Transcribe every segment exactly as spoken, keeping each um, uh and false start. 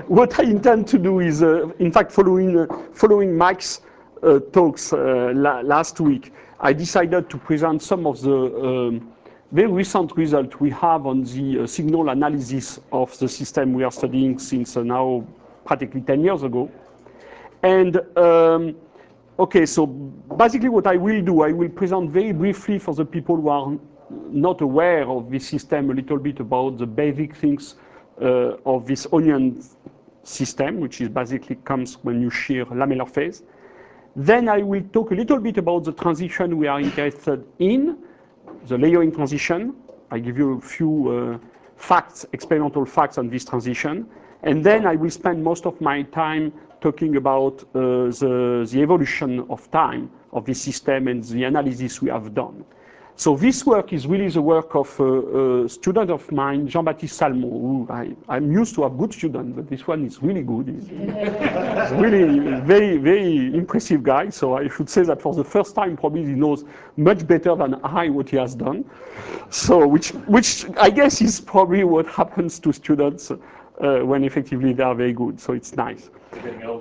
what I intend to do is, uh, in fact, following, uh, following Mike's uh, talks uh, la last week, I decided to present some of the um, very recent results we have on the uh, signal analysis of the system we are studying since uh, now practically ten years ago. And um, okay, so basically what I will do, I will present very briefly for the people who are not aware of this system a little bit about the basic things uh, of this onion system, which is basically comes when you shear lamellar phase. Then I will talk a little bit about the transition we are interested in, the layering transition. I give you a few uh, facts, experimental facts on this transition. And then I will spend most of my time talking about uh, the, the evolution of time of this system and the analysis we have done. So this work is really the work of a, a student of mine, Jean-Baptiste Salmon, who I, I'm used to have good students, but this one is really good. He's, he's really very, very impressive guy. So I should say that for the first time, probably he knows much better than I what he has done. So which, which I guess is probably what happens to students uh, when effectively they are very good. So it's nice. Well,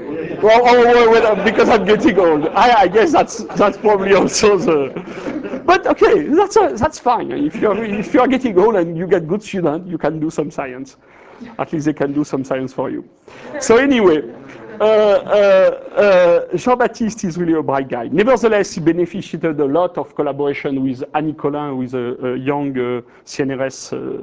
oh, well, because I'm getting old. I, I guess that's that's probably also the. But okay, that's a, that's fine. If you're if you're getting old and you get good students, you can do some science. At least they can do some science for you. So anyway, uh, uh, uh, Jean-Baptiste is really a bright guy. Nevertheless, he benefited a lot of collaboration with Annie Collin, who is a, a young uh, C N R S. Uh,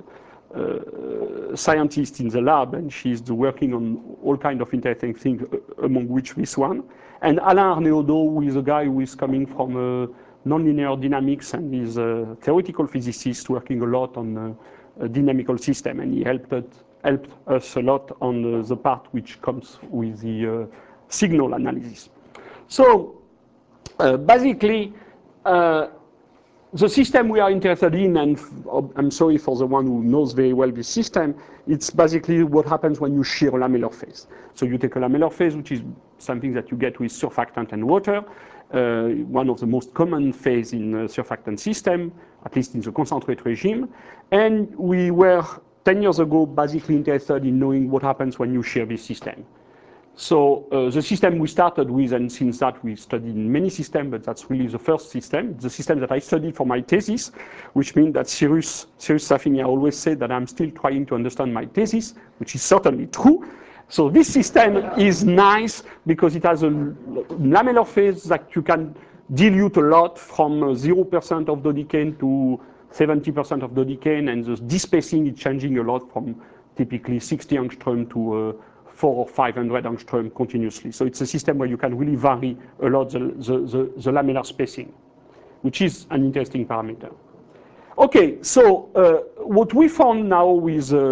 Uh, scientist in the lab, and she's working on all kinds of interesting things, uh, among which this one. And Alain Arnaudot, who is a guy who is coming from uh, nonlinear dynamics and is a theoretical physicist working a lot on uh, a dynamical system, and he helped, it, helped us a lot on uh, the part which comes with the uh, signal analysis. So uh, basically, uh, the system we are interested in, and I'm sorry for the one who knows very well this system, it's basically what happens when you shear a lamellar phase. So you take a lamellar phase, which is something that you get with surfactant and water, uh, one of the most common phase in a surfactant system, at least in the concentrate regime. And we were, ten years ago, basically interested in knowing what happens when you shear this system. So uh, the system we started with, and since that we studied many systems, but that's really the first system, the system that I studied for my thesis, which means that Cyrus, Cyrus Safini always said that I'm still trying to understand my thesis, which is certainly true. So this system is nice because it has a lamellar phase that you can dilute a lot from zero percent of dodecane to seventy percent of dodecane, and the despacing is changing a lot from typically sixty angstrom to uh, four or five hundred angstrom continuously. So it's a system where you can really vary a lot the, the, the, the lamellar spacing, which is an interesting parameter. Okay, so uh, what we found now with uh, uh,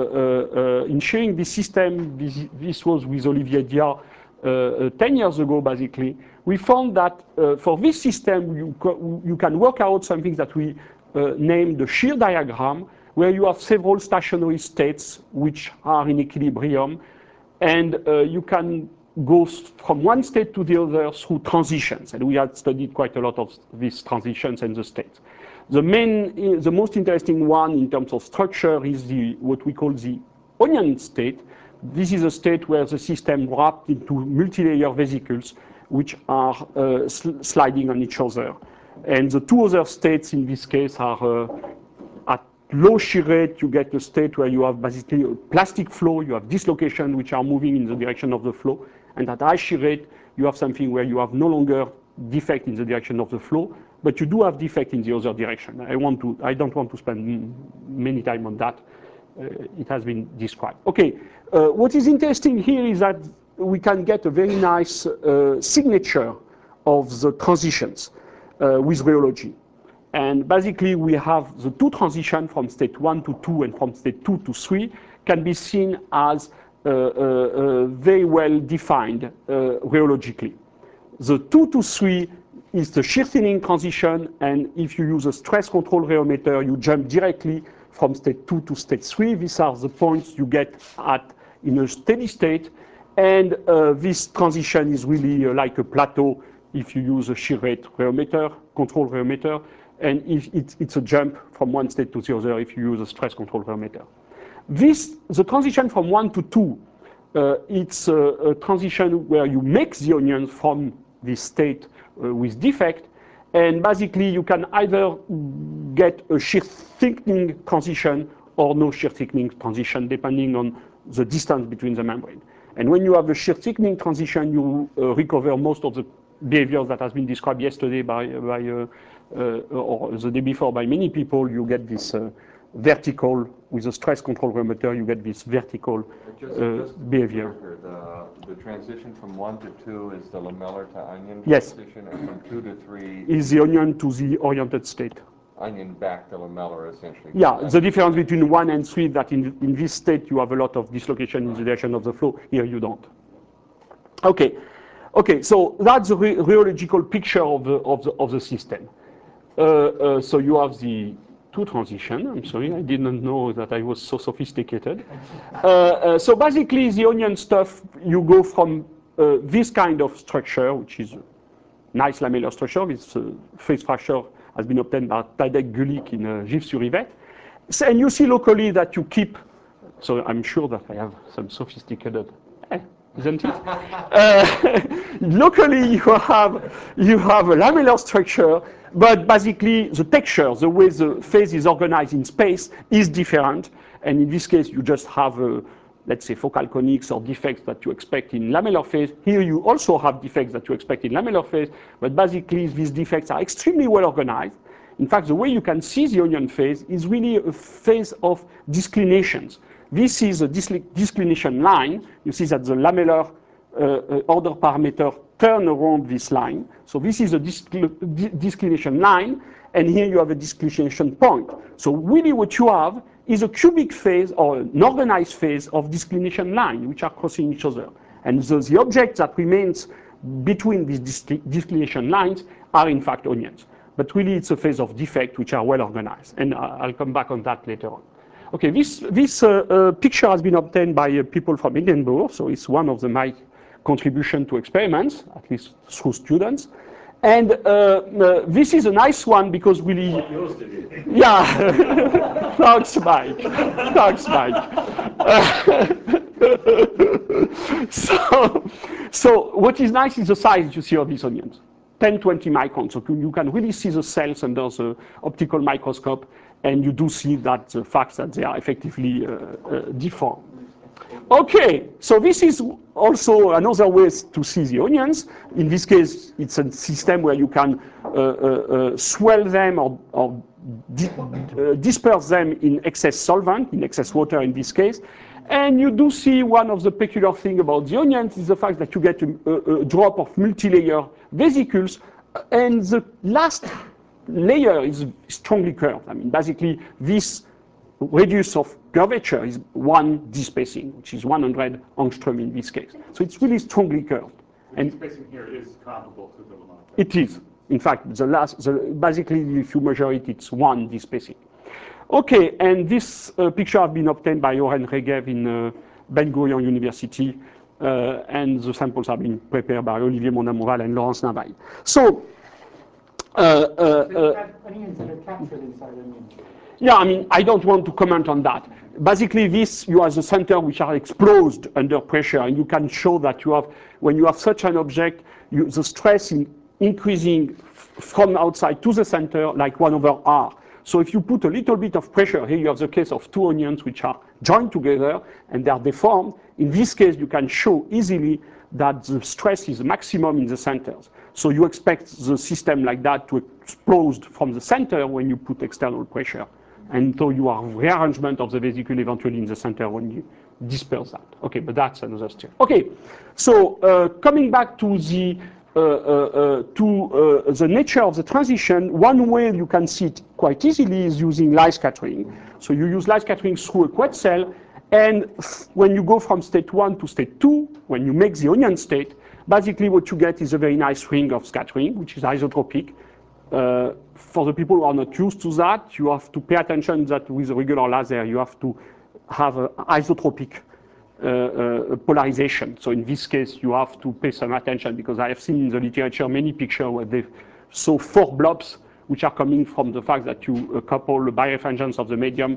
uh, in sharing this system, this, this was with Olivier Dia uh, uh, ten years ago, basically. We found that uh, for this system, you, you can work out something that we uh, named the shear diagram, where you have several stationary states which are in equilibrium, and uh, you can go from one state to the other through transitions. And we had studied quite a lot of these transitions and the states. The main, the most interesting one in terms of structure is the, what we call the onion state. This is a state where the system wrapped into multi-layer vesicles which are uh, sl sliding on each other. And the two other states in this case are uh, at low shear rate, you get a state where you have basically a plastic flow, you have dislocation which are moving in the direction of the flow. And at high shear rate, you have something where you have no longer defect in the direction of the flow, but you do have defect in the other direction. I want to, I don't want to spend many time on that. Uh, it has been described. Okay, uh, what is interesting here is that we can get a very nice uh, signature of the transitions uh, with rheology. And basically, we have the two transitions from state one to two and from state two to three can be seen as uh, uh, uh, very well defined uh, rheologically. The two to three is the shear thinning transition, and if you use a stress control rheometer, you jump directly from state two to state three. These are the points you get at in a steady state, and uh, this transition is really uh, like a plateau if you use a shear rate rheometer, control rheometer, and if it, it's a jump from one state to the other if you use a stress control rheometer. This, the transition from one to two, uh, it's a, a transition where you make the onions from this state uh, with defect, and basically you can either get a shear thickening transition or no shear thickening transition, depending on the distance between the membrane. And when you have a shear thickening transition, you uh, recover most of the behaviors that has been described yesterday by, by uh, uh, or the day before by many people. You get this uh, vertical, with a stress control remoter, you get this vertical just, uh, just behavior. Here, the, the transition from one to two is the lamellar to onion Yes. transition, and from two to three is the onion to the oriented state. Onion back to lamellar, essentially. Yeah, the difference between one and three, that in, in this state you have a lot of dislocation in the direction of the flow. Here you don't. Okay, okay. So that's the re rheological picture of the of the of the system. Uh, uh, so you have the two transition. I'm sorry, I didn't know that I was so sophisticated. Uh, uh, so basically, the onion stuff, you go from uh, this kind of structure, which is a nice lamellar structure. This uh, phase fracture has been obtained by Tadek Gulick in uh, Gif-sur-Yvette. So, and you see locally that you keep, so I'm sure that I have some sophisticated, eh, isn't it? uh, locally you have, you have a lamellar structure, but basically the texture, the way the phase is organized in space is different. And in this case, you just have a, let's say, focal conics or defects that you expect in lamellar phase. Here you also have defects that you expect in lamellar phase, but basically these defects are extremely well organized. In fact, the way you can see the onion phase is really a phase of disclinations. This is a disclination line. You see that the lamellar uh, order parameter turn around this line. So this is a disclination line, and here you have a disclination point. So really what you have is a cubic phase or an organized phase of disclination line, which are crossing each other. And so the object that remains between these disclination lines are in fact onions. But really it's a phase of defect which are well organized. And I'll come back on that later on. Okay, this, this uh, uh, picture has been obtained by uh, people from Edinburgh, so it's one of the, my contribution to experiments, at least through students. And uh, uh, this is a nice one because really, what yours did you? Yeah, thanks, Mike. Thanks, Mike. Uh, so, so what is nice is the size you see of these onions, ten, twenty microns. So you can really see the cells under the optical microscope, and you do see that the fact that they are effectively uh, uh, deformed. Okay, so this is also another way to see the onions. In this case, it's a system where you can uh, uh, uh, swell them or, or di uh, disperse them in excess solvent, in excess water in this case. And you do see one of the peculiar things about the onions is the fact that you get a, a, a drop of multi-layer vesicles, and the last layer is strongly curved. I mean, basically, this radius of curvature is one D spacing, which is one hundred angstrom in this case. So it's really strongly curved. The and spacing here is comparable to the Lamont. It is. In fact, the last, the, basically, if you measure it, it's one D spacing. Okay, and this uh, picture has been obtained by Oren Regev in uh, Ben Gurion University, uh, and the samples have been prepared by Olivier Mondamoural and Laurence Navaille. So, uh, uh, uh, onions that are captured inside onions. Yeah, I mean, I don't want to comment on that. Basically, this, you have the center which are exposed under pressure, and you can show that you have, when you have such an object, you, the stress in increasing from outside to the center like one over R. So if you put a little bit of pressure, here you have the case of two onions which are joined together and they are deformed. In this case, you can show easily that the stress is maximum in the centers. So you expect the system like that to explode from the center when you put external pressure. And so you have rearrangement of the vesicle eventually in the center when you disperse that. Okay, but that's another story. Okay, so uh, coming back to the uh, uh, uh, to uh, the nature of the transition, one way you can see it quite easily is using light scattering. So you use light scattering through a quad cell, and when you go from state one to state two, when you make the onion state, basically what you get is a very nice ring of scattering, which is isotropic. Uh, for the people who are not used to that, you have to pay attention that with a regular laser, you have to have an isotropic uh, uh, polarization. So in this case, you have to pay some attention, because I have seen in the literature many pictures where they saw four blobs, which are coming from the fact that you uh, couple the birefringence of the medium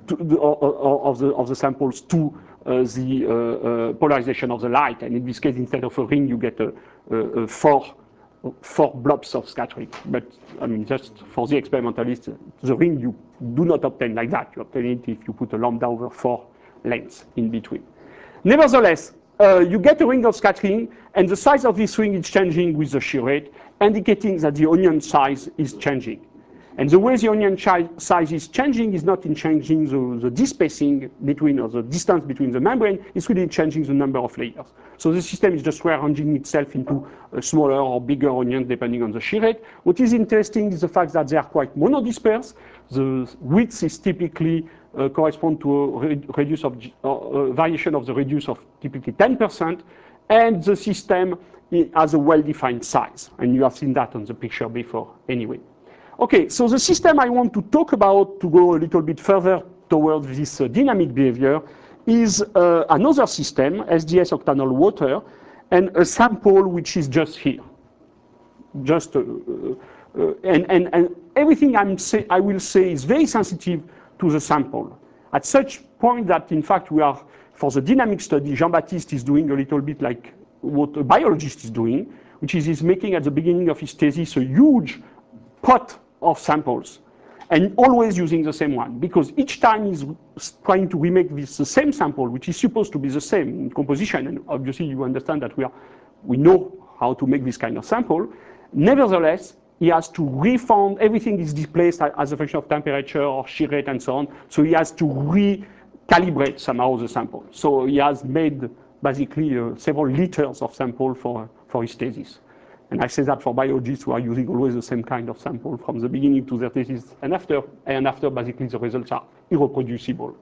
to the, of, the, of the samples to uh, the uh, uh, polarization of the light. And in this case, instead of a ring, you get a, a, a four, four blobs of scattering. But I mean, just for the experimentalist, the ring you do not obtain like that. You obtain it if you put a lambda over four lengths in between. Nevertheless, uh, you get a ring of scattering, and the size of this ring is changing with the shear rate, indicating that the onion size is changing. And the way the onion size is changing is not in changing the, the despacing between, or the distance between the membrane, it's really changing the number of layers. So the system is just rearranging itself into a smaller or bigger onions depending on the shear rate. What is interesting is the fact that they are quite monodispersed. The width is typically uh, correspond to a re reduce of, uh, variation of the radius of typically ten percent, and the system has a well-defined size. And you have seen that on the picture before anyway. Okay, so the system I want to talk about to go a little bit further towards this uh, dynamic behavior is uh, another system, S D S octanol water, and a sample which is just here. Just, uh, uh, and, and, and everything I'm say, I will say is very sensitive to the sample. At such point that, in fact, we are, for the dynamic study, Jean-Baptiste is doing a little bit like what a biologist is doing, which is he's making at the beginning of his thesis a huge pot of samples, and always using the same one, because each time he's trying to remake this the same sample, which is supposed to be the same in composition, and obviously you understand that we are we know how to make this kind of sample. Nevertheless, he has to refound everything is displaced as a function of temperature or shear rate and so on. So he has to recalibrate somehow the sample. So he has made basically uh, several liters of sample for for his thesis. And I say that for biologists who are using always the same kind of sample from the beginning to their thesis, and after, and after basically the results are irreproducible.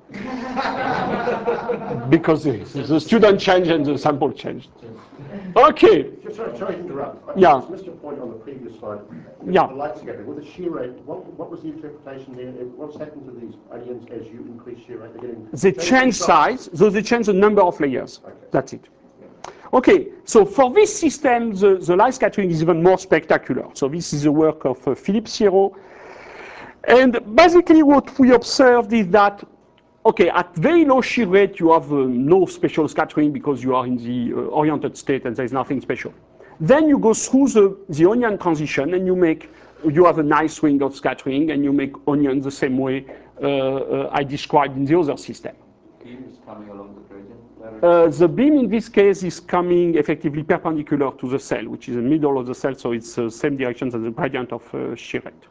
Because the, the student changed and the sample changed. Okay. Sorry, sorry to interrupt. I Yeah. just missed your point on the previous slide. Yeah. The light scattering. With the shear rate, what, what was the interpretation there? What's happened to these onions as you increase shear rate? They're getting They change size, so they change the number of layers. Okay. That's it. Okay, so for this system, the, the light scattering is even more spectacular. So this is the work of uh, Philippe Sierot. And basically what we observed is that, okay, at very low shear rate, you have uh, no special scattering because you are in the uh, oriented state and there's nothing special. Then you go through the, the onion transition and you make, you have a nice ring of scattering and you make onions the same way uh, uh, I described in the other system. Beam is coming along the gradient. Uh, the beam in this case is coming effectively perpendicular to the cell, which is the middle of the cell, so it's the uh, same direction as the gradient of uh, shear rate.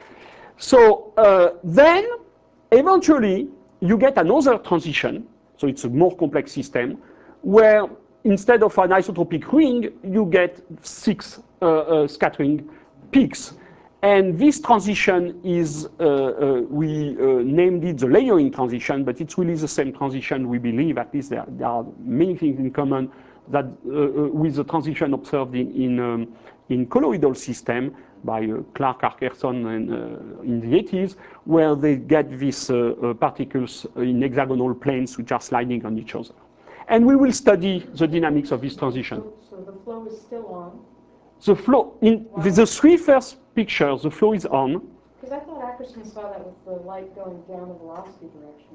So uh, then, eventually, you get another transition, so it's a more complex system, where instead of an isotropic ring, you get six uh, uh, scattering peaks. And this transition is, uh, uh, we uh, named it the layering transition, but it's really the same transition we believe, at least there, there are many things in common that uh, uh, with the transition observed in, in, um, in colloidal system by uh, Clark Arkerson and, uh, in the eighties, where they get these uh, uh, particles in hexagonal planes which are sliding on each other. And we will study the dynamics of this transition. So, so the flow is still on? The flow, in wow. the three first pictures, the flow is on. Because I thought Ackerson saw that with the light going down the velocity direction.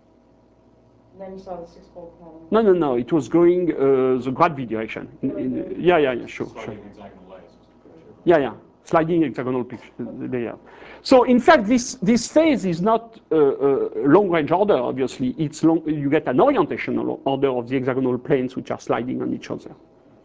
And then you saw the six-fold pattern. No, no, no. It was going uh, the gravity direction. In, in, yeah, yeah, yeah, sure, sure. Yeah, yeah. Sliding hexagonal picture layer. So, in fact, this this phase is not a uh, uh, long-range order. Obviously, it's long. You get an orientational order of the hexagonal planes which are sliding on each other.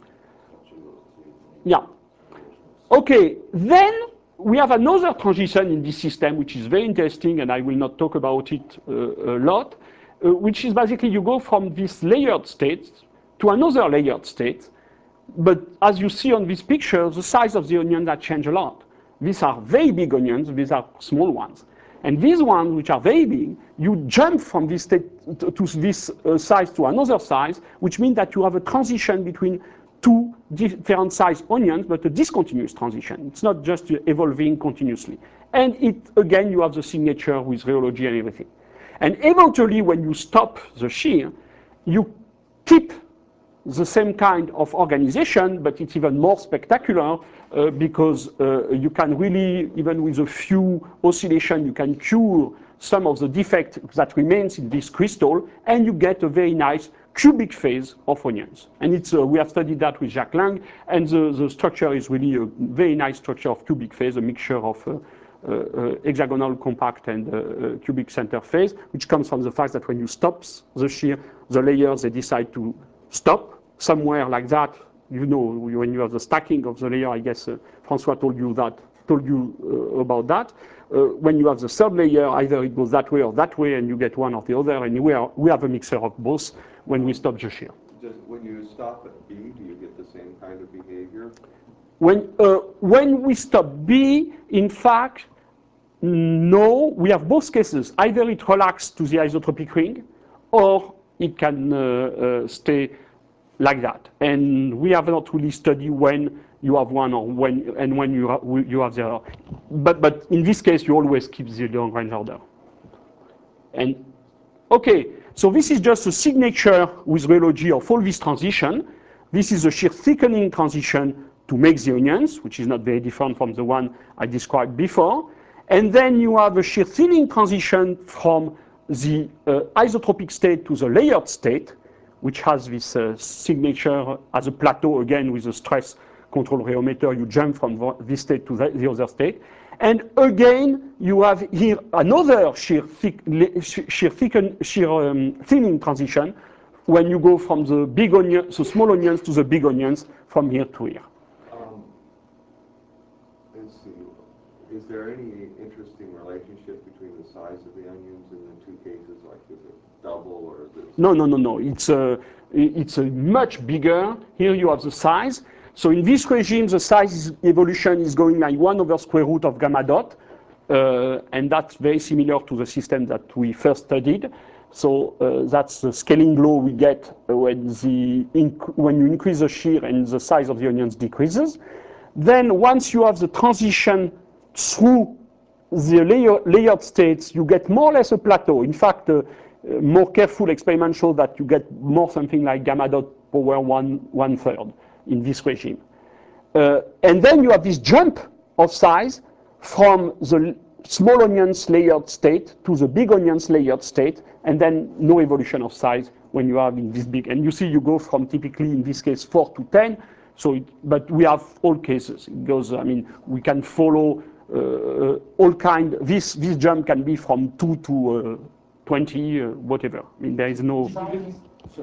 Yeah. Okay, then we have another transition in this system, which is very interesting, and I will not talk about it uh, a lot, uh, which is basically you go from this layered state to another layered state. But as you see on this picture, the size of the onions that change a lot. These are very big onions, these are small ones. And these ones, which are very big, you jump from this state to, to this uh, size to another size, which means that you have a transition between two different size onions, but a discontinuous transition. It's not just evolving continuously. And it, again, you have the signature with rheology and everything. And eventually, when you stop the shear, you keep the same kind of organization, but it's even more spectacular uh, because uh, you can really, even with a few oscillations, you can cure some of the defect that remains in this crystal, and you get a very nice cubic phase of onions. And it's, uh, we have studied that with Jacques Lang, and the, the structure is really a very nice structure of cubic phase, a mixture of uh, uh, uh, hexagonal, compact, and uh, uh, cubic center phase, which comes from the fact that when you stop the shear, the layers, they decide to stop somewhere like that. You know, when you have the stacking of the layer, I guess uh, Francois told you that, told you uh, about that. Uh, when you have the third layer, either it goes that way or that way, and you get one or the other, and we, are, we have a mixture of both when we stop the shear. Does, when you stop at B, do you get the same kind of behavior? When, uh, when we stop B, in fact, no, we have both cases. Either it relaxes to the isotropic ring, or it can uh, uh, stay like that. And we have not really studied when you have one or when and when you have, you have the other. But but in this case, you always keep the long range order. And okay, so this is just a signature with rheology of all this transition. This is a shear thickening transition to make the onions, which is not very different from the one I described before. And then you have a shear thinning transition from the uh, isotropic state to the layered state, which has this uh, signature as a plateau, again, with a stress control rheometer. You jump from this state to the, the other state. And again, you have here another shear, thick, shear, thicken, shear um, thinning transition when you go from the big onion, the small onions to the big onions from here to here. Um, let's see. Is there any interesting relationship between the size of the onions in the two cases? Like, is it double or is it? No, no, no, no. It's a, it's a much bigger. Here you have the size. So in this regime, the size is, evolution is going like one over square root of gamma dot. Uh, and that's very similar to the system that we first studied. So uh, that's the scaling law we get when, the inc when you increase the shear and the size of the onions decreases. Then once you have the transition through the layer, layered states, you get more or less a plateau. In fact, uh, uh, more careful experiments show that you get more something like gamma dot power one, one third in this regime. Uh, and then you have this jump of size from the small onions layered state to the big onions layered state, and then no evolution of size when you have in this big. And you see you go from typically, in this case, four to ten. So, it, but we have all cases. It goes, I mean, we can follow uh, all kind, this, this jump can be from two to uh, twenty, uh, whatever. I mean, there is no. Sorry.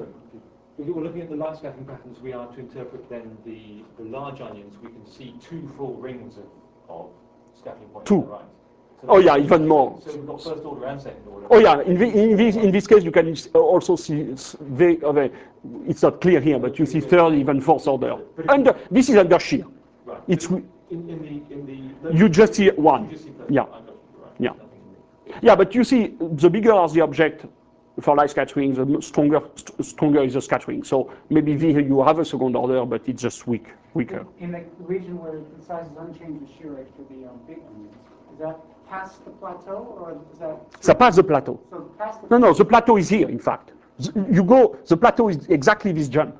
If we're looking at the light scattering patterns, we are to interpret then the, the large onions, we can see two full rings of, of scattering points. Two. Right? So Oh yeah, even more. So we've got first order and second order. Oh yeah, in, the, in, this, in this case you can also see, very, uh, it's not clear here, but you see third, even fourth order. Under, this is under shear. Right. It's, in, in the, in the, you just see one. You just see Yeah. Right. Yeah. Yeah, but you see, the bigger are the object for light scattering, the stronger st stronger is the scattering. So maybe here you have a second order, but it's just weak, weaker. In the region where the size is unchanged, the shear rate for the um, big onions, is that past the plateau, or is that? So past the plateau. So past the No, no, the plateau is here, in fact. You go, the plateau is exactly this jump.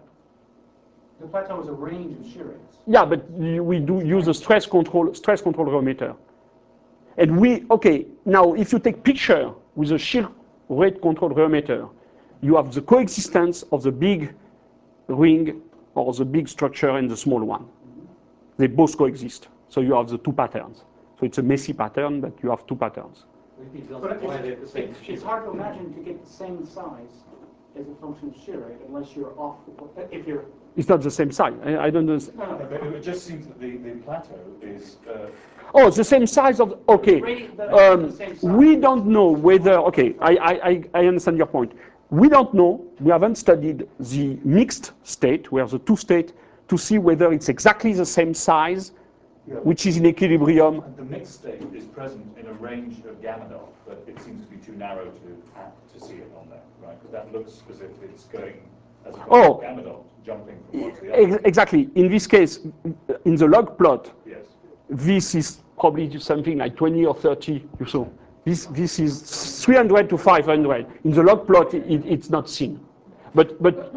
The plateau is a range of shear rates. Yeah, but we do use a stress control, stress control rheometer. And we, okay, now if you take picture with a shear rate control rheometer, you have the coexistence of the big ring or the big structure and the small one. They both coexist. So you have the two patterns. So it's a messy pattern, but you have two patterns. But it's, it's, it's hard to imagine to get the same size as a function of shear rate unless you're off the, if you're. It's not the same size. I, I don't know. No, no, But it just seems that the, the plateau is, uh, Oh, the same size of, okay. Radi- the- Um, the same size. we don't know whether, okay, I, I, I understand your point. We don't know, we haven't studied the mixed state, where the two state, to see whether it's exactly the same size, Yeah. which is in equilibrium. the mixed state is present in a range of gamma dot, but it seems to be too narrow to to see it on there, right? Because that looks as if it's going as a Oh. gamma dot, jumping from one to the other. Ex exactly, in this case, in the log plot, Yes. this is probably something like twenty or thirty or so. This, this is three hundred to five hundred. In the log plot, it, it's not seen. But, but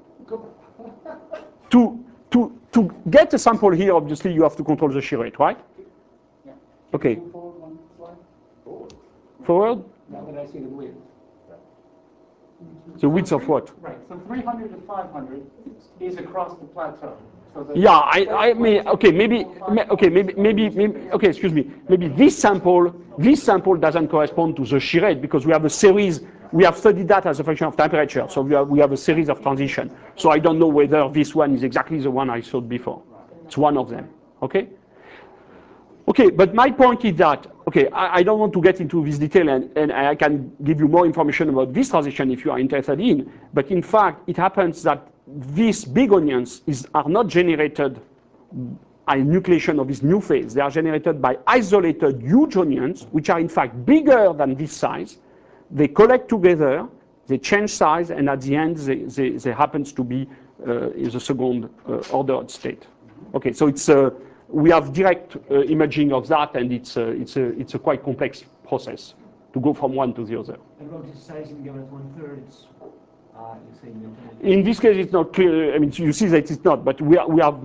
to, to, to get a sample here, obviously, you have to control the shear rate, right? Yeah. Okay. Move forward one slide. Forward? Now that I see the width. The width of what? Right, so three hundred to five hundred is across the plateau. So the Yeah, I, I mean, okay, maybe, okay, maybe, maybe, maybe, okay, excuse me, maybe this sample, this sample doesn't correspond to the shear rate because we have a series, we have studied that as a function of temperature, so we have, we have a series of transition. So I don't know whether this one is exactly the one I showed before. It's one of them, okay? Okay, but my point is that, okay, I, I don't want to get into this detail and, and I can give you more information about this transition if you are interested in, but in fact, it happens that these big onions is, are not generated by nucleation of this new phase. They are generated by isolated huge onions, which are in fact bigger than this size. They collect together, they change size, and at the end, they, they, they happens to be uh, in the second uh, ordered state. Okay, so it's uh, we have direct uh, imaging of that, and it's a, it's, a, it's a quite complex process to go from one to the other. And what is sizing given at one third? It's, uh, in this case, it's not clear. I mean, you see that it's not, but we, are, we have,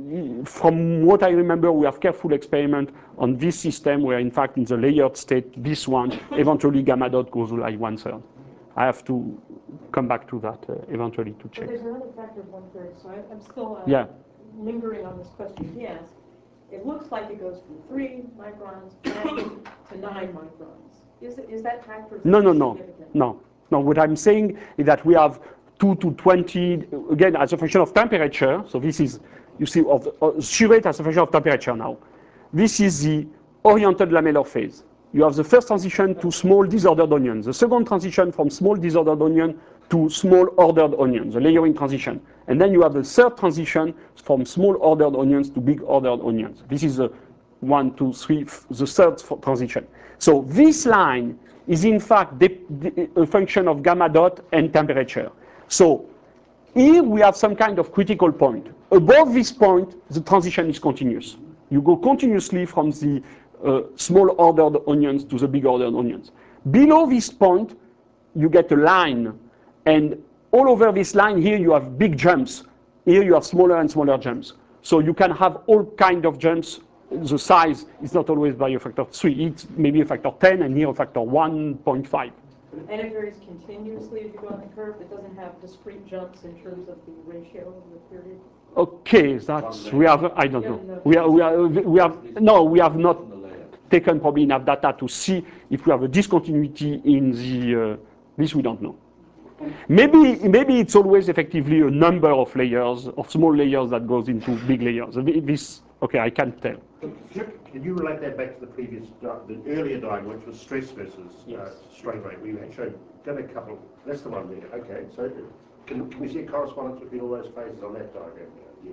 from what I remember, we have careful experiment on this system where, in fact, in the layered state, this one, eventually gamma dot goes like one third. I have to come back to that uh, eventually to check. But there's another factor of one third, so I, I'm still uh, yeah. lingering on this question he asked. It looks like it goes from three microns back to nine microns. Is, it, is that factor no, no, no, significant? no, no. What I'm saying is that we have two to twenty, again, as a function of temperature. So this is, you see, of uh, shear rate as a function of temperature now. This is the oriented lamellar phase. You have the first transition to small disordered onion, the second transition from small disordered onion to small ordered onions, the layering transition. And then you have the third transition from small ordered onions to big ordered onions. This is the one, two, three, the third transition. So this line is in fact the, the, a function of gamma dot and temperature. So here we have some kind of critical point. Above this point, the transition is continuous. You go continuously from the uh, small ordered onions to the big ordered onions. Below this point, you get a line. And all over this line here, you have big jumps. Here you have smaller and smaller jumps. So you can have all kind of jumps. The size is not always by a factor of three. It's maybe a factor of ten, and here a factor of one point five. And it varies continuously as you go on the curve. It doesn't have discrete jumps in terms of the ratio of the period. Okay, that's we have. I don't know. We are. We are. We have. No, we have not taken probably enough data to see if we have a discontinuity in the. Uh, this we don't know. Maybe, maybe it's always effectively a number of layers, of small layers that goes into big layers. This, okay, I can't tell. Can you relate that back to the previous, the earlier diagram, which was stress versus yes. uh, strain rate? We showed, got a couple, that's the one there. Okay, so can, can we see a correspondence between all those phases on that diagram? Yeah.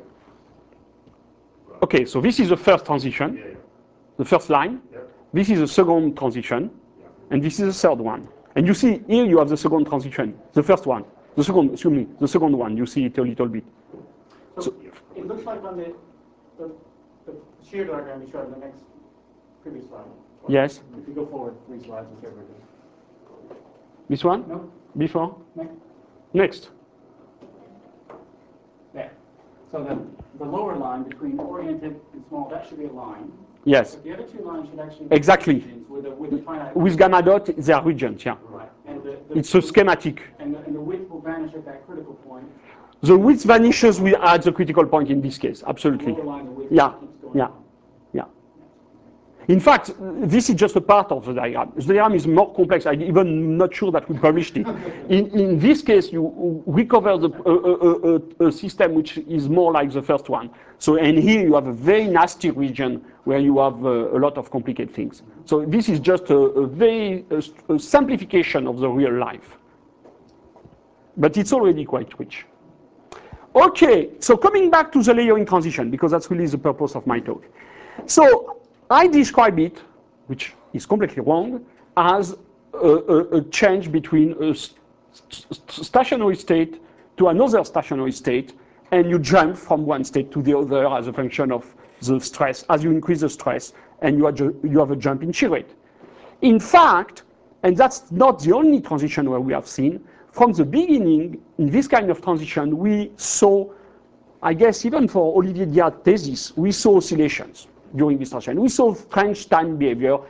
Right. Okay, so this is the first transition, yeah, yeah. the first line. Yeah. This is the second transition, yeah. and this is the third one. And you see here you have the second transition, the first one, the second, excuse me, the second one. You see it a little bit. So, so it looks like on the, the, the shear diagram you showed on the next previous slide. Yes. If you go forward three slides, whichever it is. This one? No. Before? Next. Next. There. So the, the lower line between oriented and small, that should be a line. Yes. But the other two lines should actually be exactly. regions with a, with a finite with gamma dot, they are regions, yeah. Right. And the, the, it's a schematic. And the, and the width will vanish at that critical point. The width vanishes with, at the critical point in this case, absolutely. The lower line, the width yeah, keeps going yeah, on. yeah. In fact, this is just a part of the diagram. The diagram is more complex. I'm even not sure that we published it. In, in this case, you recover the, uh, uh, uh, a system which is more like the first one. So, and here you have a very nasty region where you have uh, a lot of complicated things. So this is just a, a very a, a simplification of the real life. But it's already quite rich. Okay, so coming back to the layering transition, because that's really the purpose of my talk. So I describe it, which is completely wrong, as a, a, a change between a st st stationary state to another stationary state, and you jump from one state to the other as a function of the stress. As you increase the stress, and you, adju you have a jump in shear rate. In fact, and that's not the only transition where we have seen, from the beginning, in this kind of transition, we saw, I guess even for Olivier Dia's thesis, we saw oscillations during this transition. We saw strange time behavior,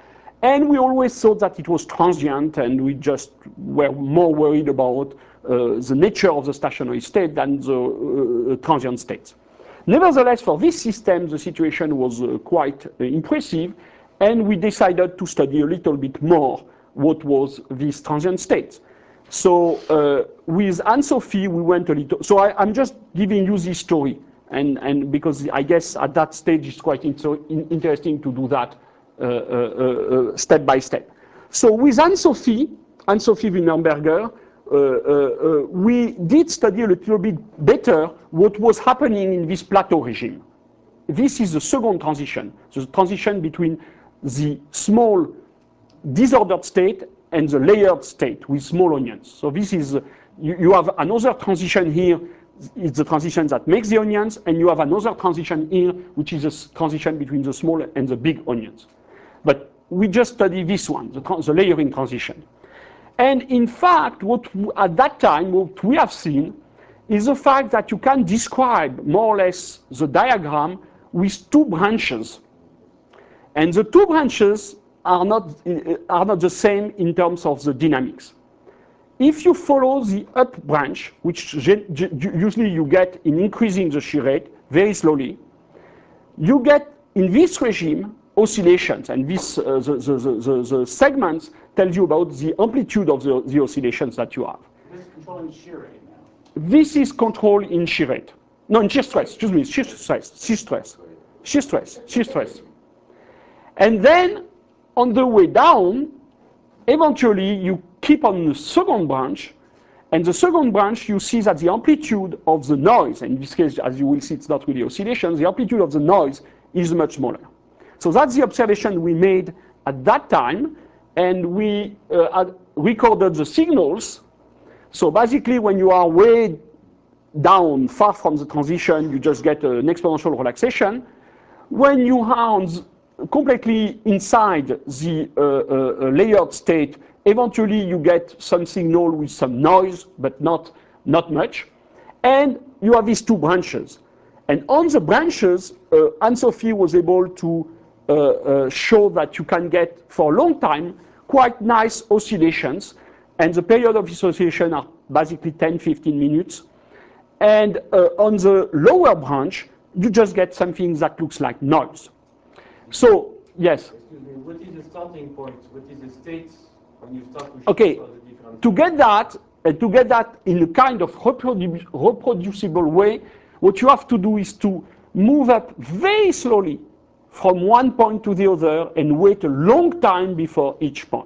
And we always thought that it was transient, and we just were more worried about uh, the nature of the stationary state than the uh, transient states. Nevertheless, for this system, the situation was uh, quite uh, impressive, and we decided to study a little bit more what was these transient states. So uh, with Anne-Sophie, we went a little, so I, I'm just giving you this story, and, and because I guess at that stage it's quite inter interesting to do that uh, uh, uh, step by step. So with Anne-Sophie, Anne-Sophie Wienerberger, uh, uh, uh, we did study a little bit better what was happening in this plateau regime. This is the second transition, the transition between the small disordered state and the layered state with small onions. So this is, you, you have another transition here, it's the transition that makes the onions, and you have another transition here, which is a transition between the small and the big onions. But we just study this one, the, the layering transition. And in fact, what at that time, what we have seen is the fact that you can describe more or less the diagram with two branches. And the two branches are not, are not the same in terms of the dynamics. If you follow the up branch, which usually you get in increasing the shear rate very slowly, you get in this regime oscillations, and this, uh, the, the, the, the segments tell you about the amplitude of the, the oscillations that you have. This is controlling shear rate now. This is controlled in shear rate. No, in shear stress, excuse me, shear stress, shear stress, shear stress, shear stress. And then, on the way down, eventually you keep on the second branch, and the second branch you see that the amplitude of the noise, in this case, as you will see, it's not really oscillations, the amplitude of the noise is much smaller. So that's the observation we made at that time, and we uh, had recorded the signals. So basically, when you are way down, far from the transition, you just get an exponential relaxation. When you are on the, completely inside the uh, uh, layered state, eventually you get some signal with some noise, but not, not much. And you have these two branches. And on the branches, uh, Anne-Sophie was able to uh, uh, show that you can get, for a long time, quite nice oscillations. And the period of this oscillation are basically ten, fifteen minutes. And uh, on the lower branch, you just get something that looks like noise. So, yes? Excuse me, what is the starting point? What is the state when you start to Okay, show the different... to get that, and to get that in a kind of reprodu reproducible way, what you have to do is to move up very slowly from one point to the other and wait a long time before each point.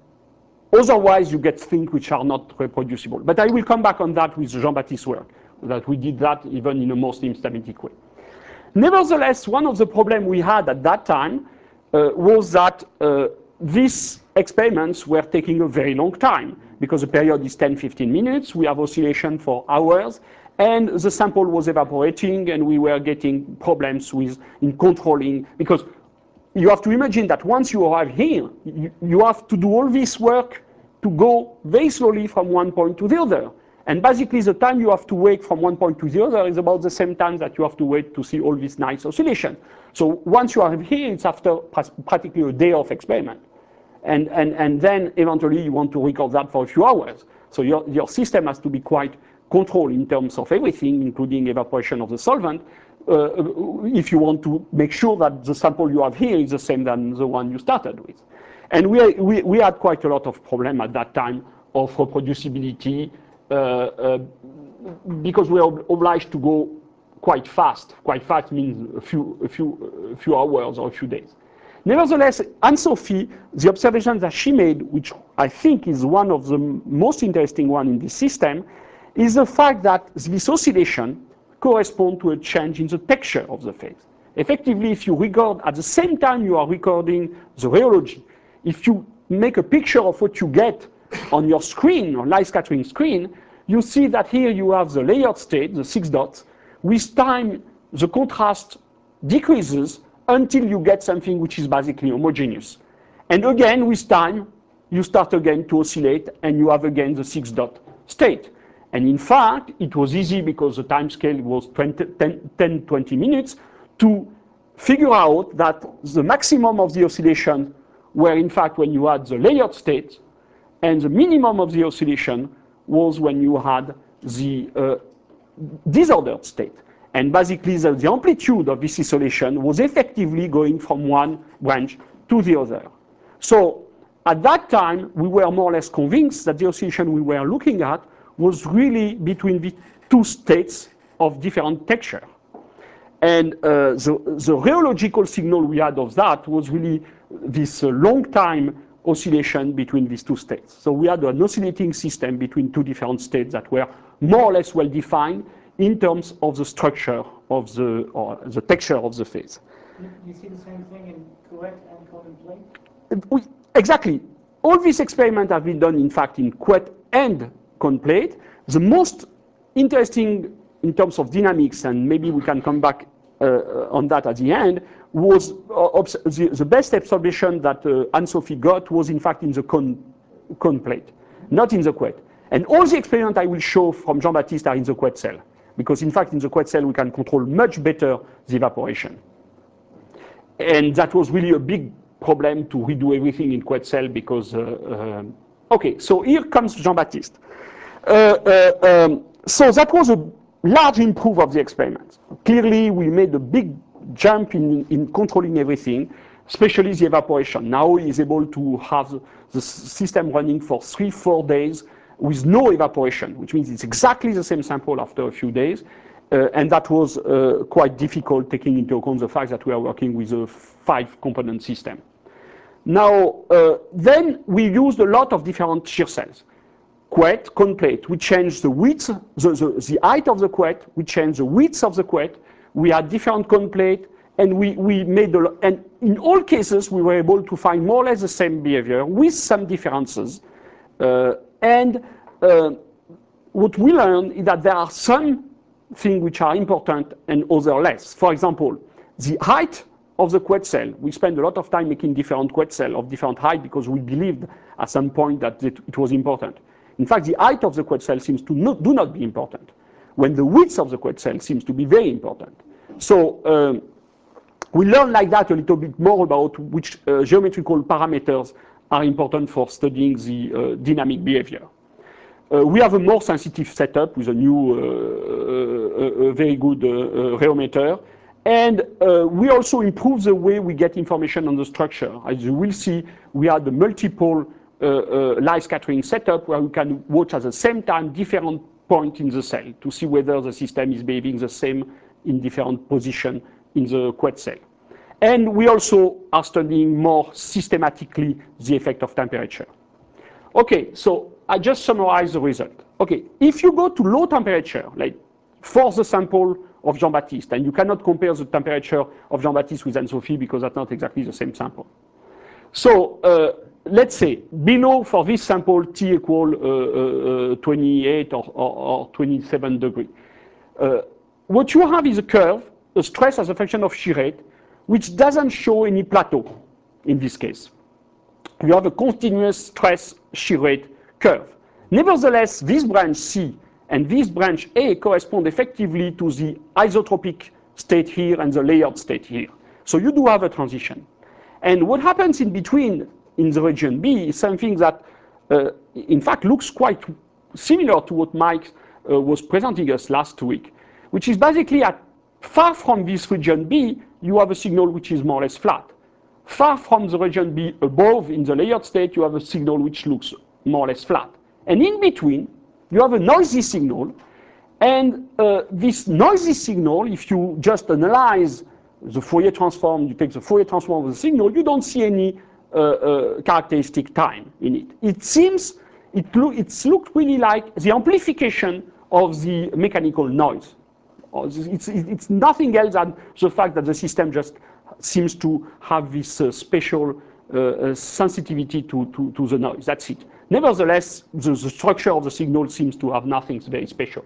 Otherwise, you get things which are not reproducible. But I will come back on that with Jean-Baptiste's work, that we did that even in a more systematic way. Nevertheless, one of the problems we had at that time uh, was that uh, these experiments were taking a very long time, because the period is ten, fifteen minutes, we have oscillation for hours, and the sample was evaporating, and we were getting problems with in controlling, because you have to imagine that once you arrive here, you, you have to do all this work to go very slowly from one point to the other. And basically, the time you have to wait from one point to the other is about the same time that you have to wait to see all this nice oscillation. So once you are here, it's after practically a day of experiment. And, and, and then eventually you want to record that for a few hours. So your, your system has to be quite controlled in terms of everything, including evaporation of the solvent, uh, if you want to make sure that the sample you have here is the same than the one you started with. And we, we, we had quite a lot of problem at that time of reproducibility, uh, uh, because we are obliged to go quite fast. Quite fast means a few, a few, a few hours or a few days. Nevertheless, Anne-Sophie, the observation that she made, which I think is one of the most interesting one in this system, is the fact that this oscillation corresponds to a change in the texture of the phase. Effectively, if you record, at the same time you are recording the rheology, if you make a picture of what you get on your screen, or light scattering screen, you see that here you have the layered state, the six dots. With time, the contrast decreases until you get something which is basically homogeneous. And again, with time, you start again to oscillate, and you have again the six dot state. And in fact, it was easy because the time scale was ten, twenty minutes to figure out that the maximum of the oscillation where in fact when you had the layered state, and the minimum of the oscillation was when you had the uh, disordered state. And basically the, the amplitude of this oscillation was effectively going from one branch to the other. So at that time, we were more or less convinced that the oscillation we were looking at was really between the two states of different texture. And uh, the, the rheological signal we had of that was really this uh, long time oscillation between these two states. So we had an oscillating system between two different states that were more or less well defined in terms of the structure of the, or the texture of the phase. You, you see the same thing in Couette and Common Plane? We, exactly. All these experiments have been done, in fact, in Couette and cone plate. The most interesting in terms of dynamics, and maybe we can come back uh, on that at the end, was uh, the, the best observation that uh, Anne-Sophie got was, in fact, in the cone, cone plate, not in the Couette. And all the experiments I will show from Jean-Baptiste are in the Couette cell, because, in fact, in the Couette cell, we can control much better the evaporation. And that was really a big problem to redo everything in Couette cell because, uh, uh, okay, so here comes Jean-Baptiste. Uh, uh, um, so that was a large improve of the experiment. Clearly, we made a big jump in, in controlling everything, especially the evaporation. Now he is able to have the system running for three, four days with no evaporation, which means it's exactly the same sample after a few days. Uh, and that was uh, quite difficult, taking into account the fact that we are working with a five-component system. Now, uh, then we used a lot of different shear cells. Couette, cone plate, we changed the width, the, the, the height of the couette, we changed the width of the couette, we had different cone plate, and we, we made a lot, and in all cases, we were able to find more or less the same behavior with some differences. Uh, and uh, what we learned is that there are some things which are important and other less. For example, the height of the couette cell. We spent a lot of time making different couette cells of different height because we believed at some point that it, it was important. In fact, the height of the couette cell seems to not, do not be important, when the width of the couette cell seems to be very important. So um, we learn like that a little bit more about which uh, geometrical parameters are important for studying the uh, dynamic behavior. Uh, we have a more sensitive setup with a new, uh, uh, uh, very good uh, uh, rheometer. And uh, we also improve the way we get information on the structure. As you will see, we had a multiple uh, uh, light scattering setup where we can watch at the same time different points in the cell to see whether the system is behaving the same in different positions in the couette cell. And we also are studying more systematically the effect of temperature. Okay, so I just summarize the result. Okay, if you go to low temperature, like for the sample of Jean-Baptiste, and you cannot compare the temperature of Jean-Baptiste with Anne-Sophie because that's not exactly the same sample. So uh, let's say below for this sample T equal uh, uh, twenty-eight or, or, or twenty-seven degree. Uh, what you have is a curve, a stress as a function of shear rate, which doesn't show any plateau in this case. You have a continuous stress shear rate curve. Nevertheless, this branch C and this branch A correspond effectively to the isotropic state here and the layered state here. So you do have a transition. And what happens in between in the region B is something that, uh, in fact, looks quite similar to what Mike uh, was presenting us last week, which is basically at far from this region B, you have a signal which is more or less flat. Far from the region B above in the layered state, you have a signal which looks more or less flat. And in between, you have a noisy signal. And uh, this noisy signal, if you just analyze the Fourier transform, you take the Fourier transform of the signal, you don't see any uh, uh, characteristic time in it. It seems, it lo it's looked really like the amplification of the mechanical noise. It's, it's nothing else than the fact that the system just seems to have this uh, special uh, uh, sensitivity to, to, to the noise. That's it. Nevertheless, the, the structure of the signal seems to have nothing very special.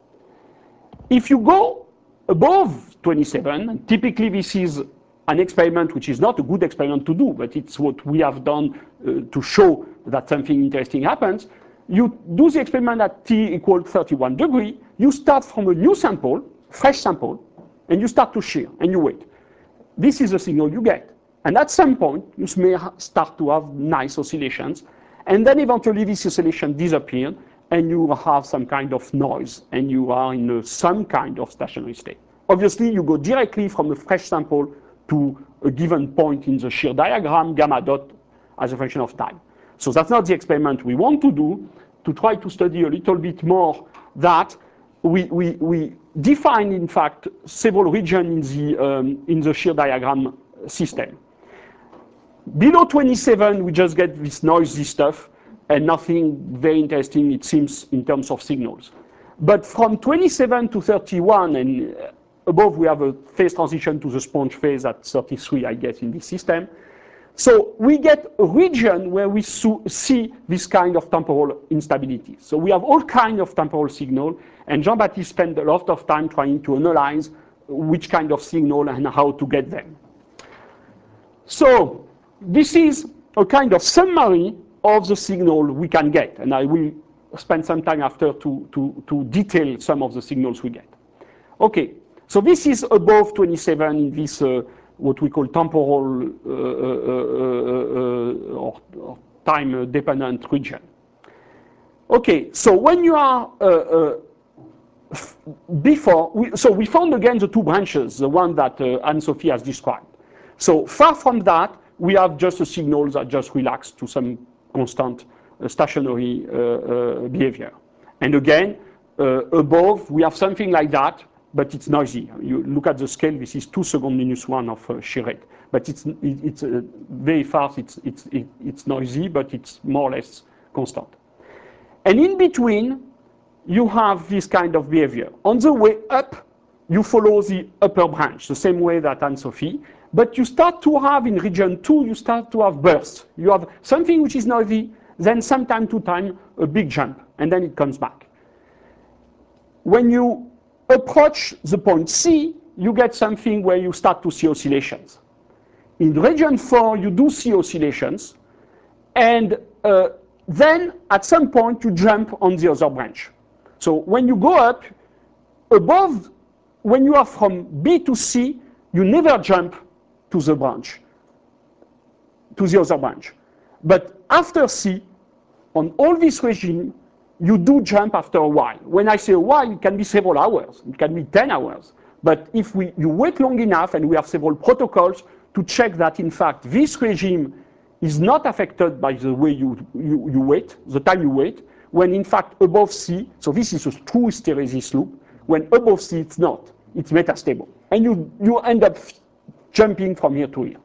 If you go above twenty-seven, and typically this is an experiment which is not a good experiment to do, but it's what we have done uh, to show that something interesting happens. You do the experiment at T equals thirty-one degree, you start from a new sample, fresh sample, and you start to shear, and you wait. This is the signal you get. And at some point, you may start to have nice oscillations. And then eventually this oscillation disappears, and you have some kind of noise, and you are in a, some kind of stationary state. Obviously, you go directly from a fresh sample to a given point in the shear diagram, gamma dot, as a function of time. So that's not the experiment we want to do. To try to study a little bit more that, we, we, we define, in fact, several regions in the, um, in the shear diagram system. Below twenty-seven, we just get this noisy stuff, and nothing very interesting, it seems, in terms of signals. But from twenty-seven to thirty-one, and above, we have a phase transition to the sponge phase at thirty-three, I guess, in this system. So we get a region where we see this kind of temporal instability. So we have all kinds of temporal signal, and Jean-Baptiste spent a lot of time trying to analyze which kind of signal and how to get them. So this is a kind of summary of the signal we can get, and I will spend some time after to, to, to detail some of the signals we get. Okay, so this is above twenty-seven in this uh, what we call temporal uh, uh, uh, or, or time-dependent region. Okay, so when you are uh, uh, before, we, so we found again the two branches, the one that uh, Anne-Sophie has described. So far from that, we have just a signal that just relax to some constant uh, stationary uh, uh, behavior. And again, uh, above, we have something like that, but it's noisy. You look at the scale, this is two seconds minus one of uh, shear rate. But it's, it, it's uh, very fast, it's, it's, it, it's noisy, but it's more or less constant. And in between, you have this kind of behavior. On the way up, you follow the upper branch, the same way that Anne-Sophie, but you start to have, in region two, you start to have bursts. You have something which is noisy, then some time to time, a big jump, and then it comes back. When you approach the point C, you get something where you start to see oscillations. In region four, you do see oscillations, and uh, then at some point, you jump on the other branch. So when you go up, above, when you are from B to C, you never jump to the branch, to the other branch. But after C, on all this regime, you do jump after a while. When I say a while, it can be several hours. It can be ten hours. But if we, you wait long enough, and we have several protocols to check that, in fact, this regime is not affected by the way you, you, you wait, the time you wait, when in fact above C, so this is a true hysteresis loop, when above C it's not, it's metastable. And you, you end up jumping from here to here.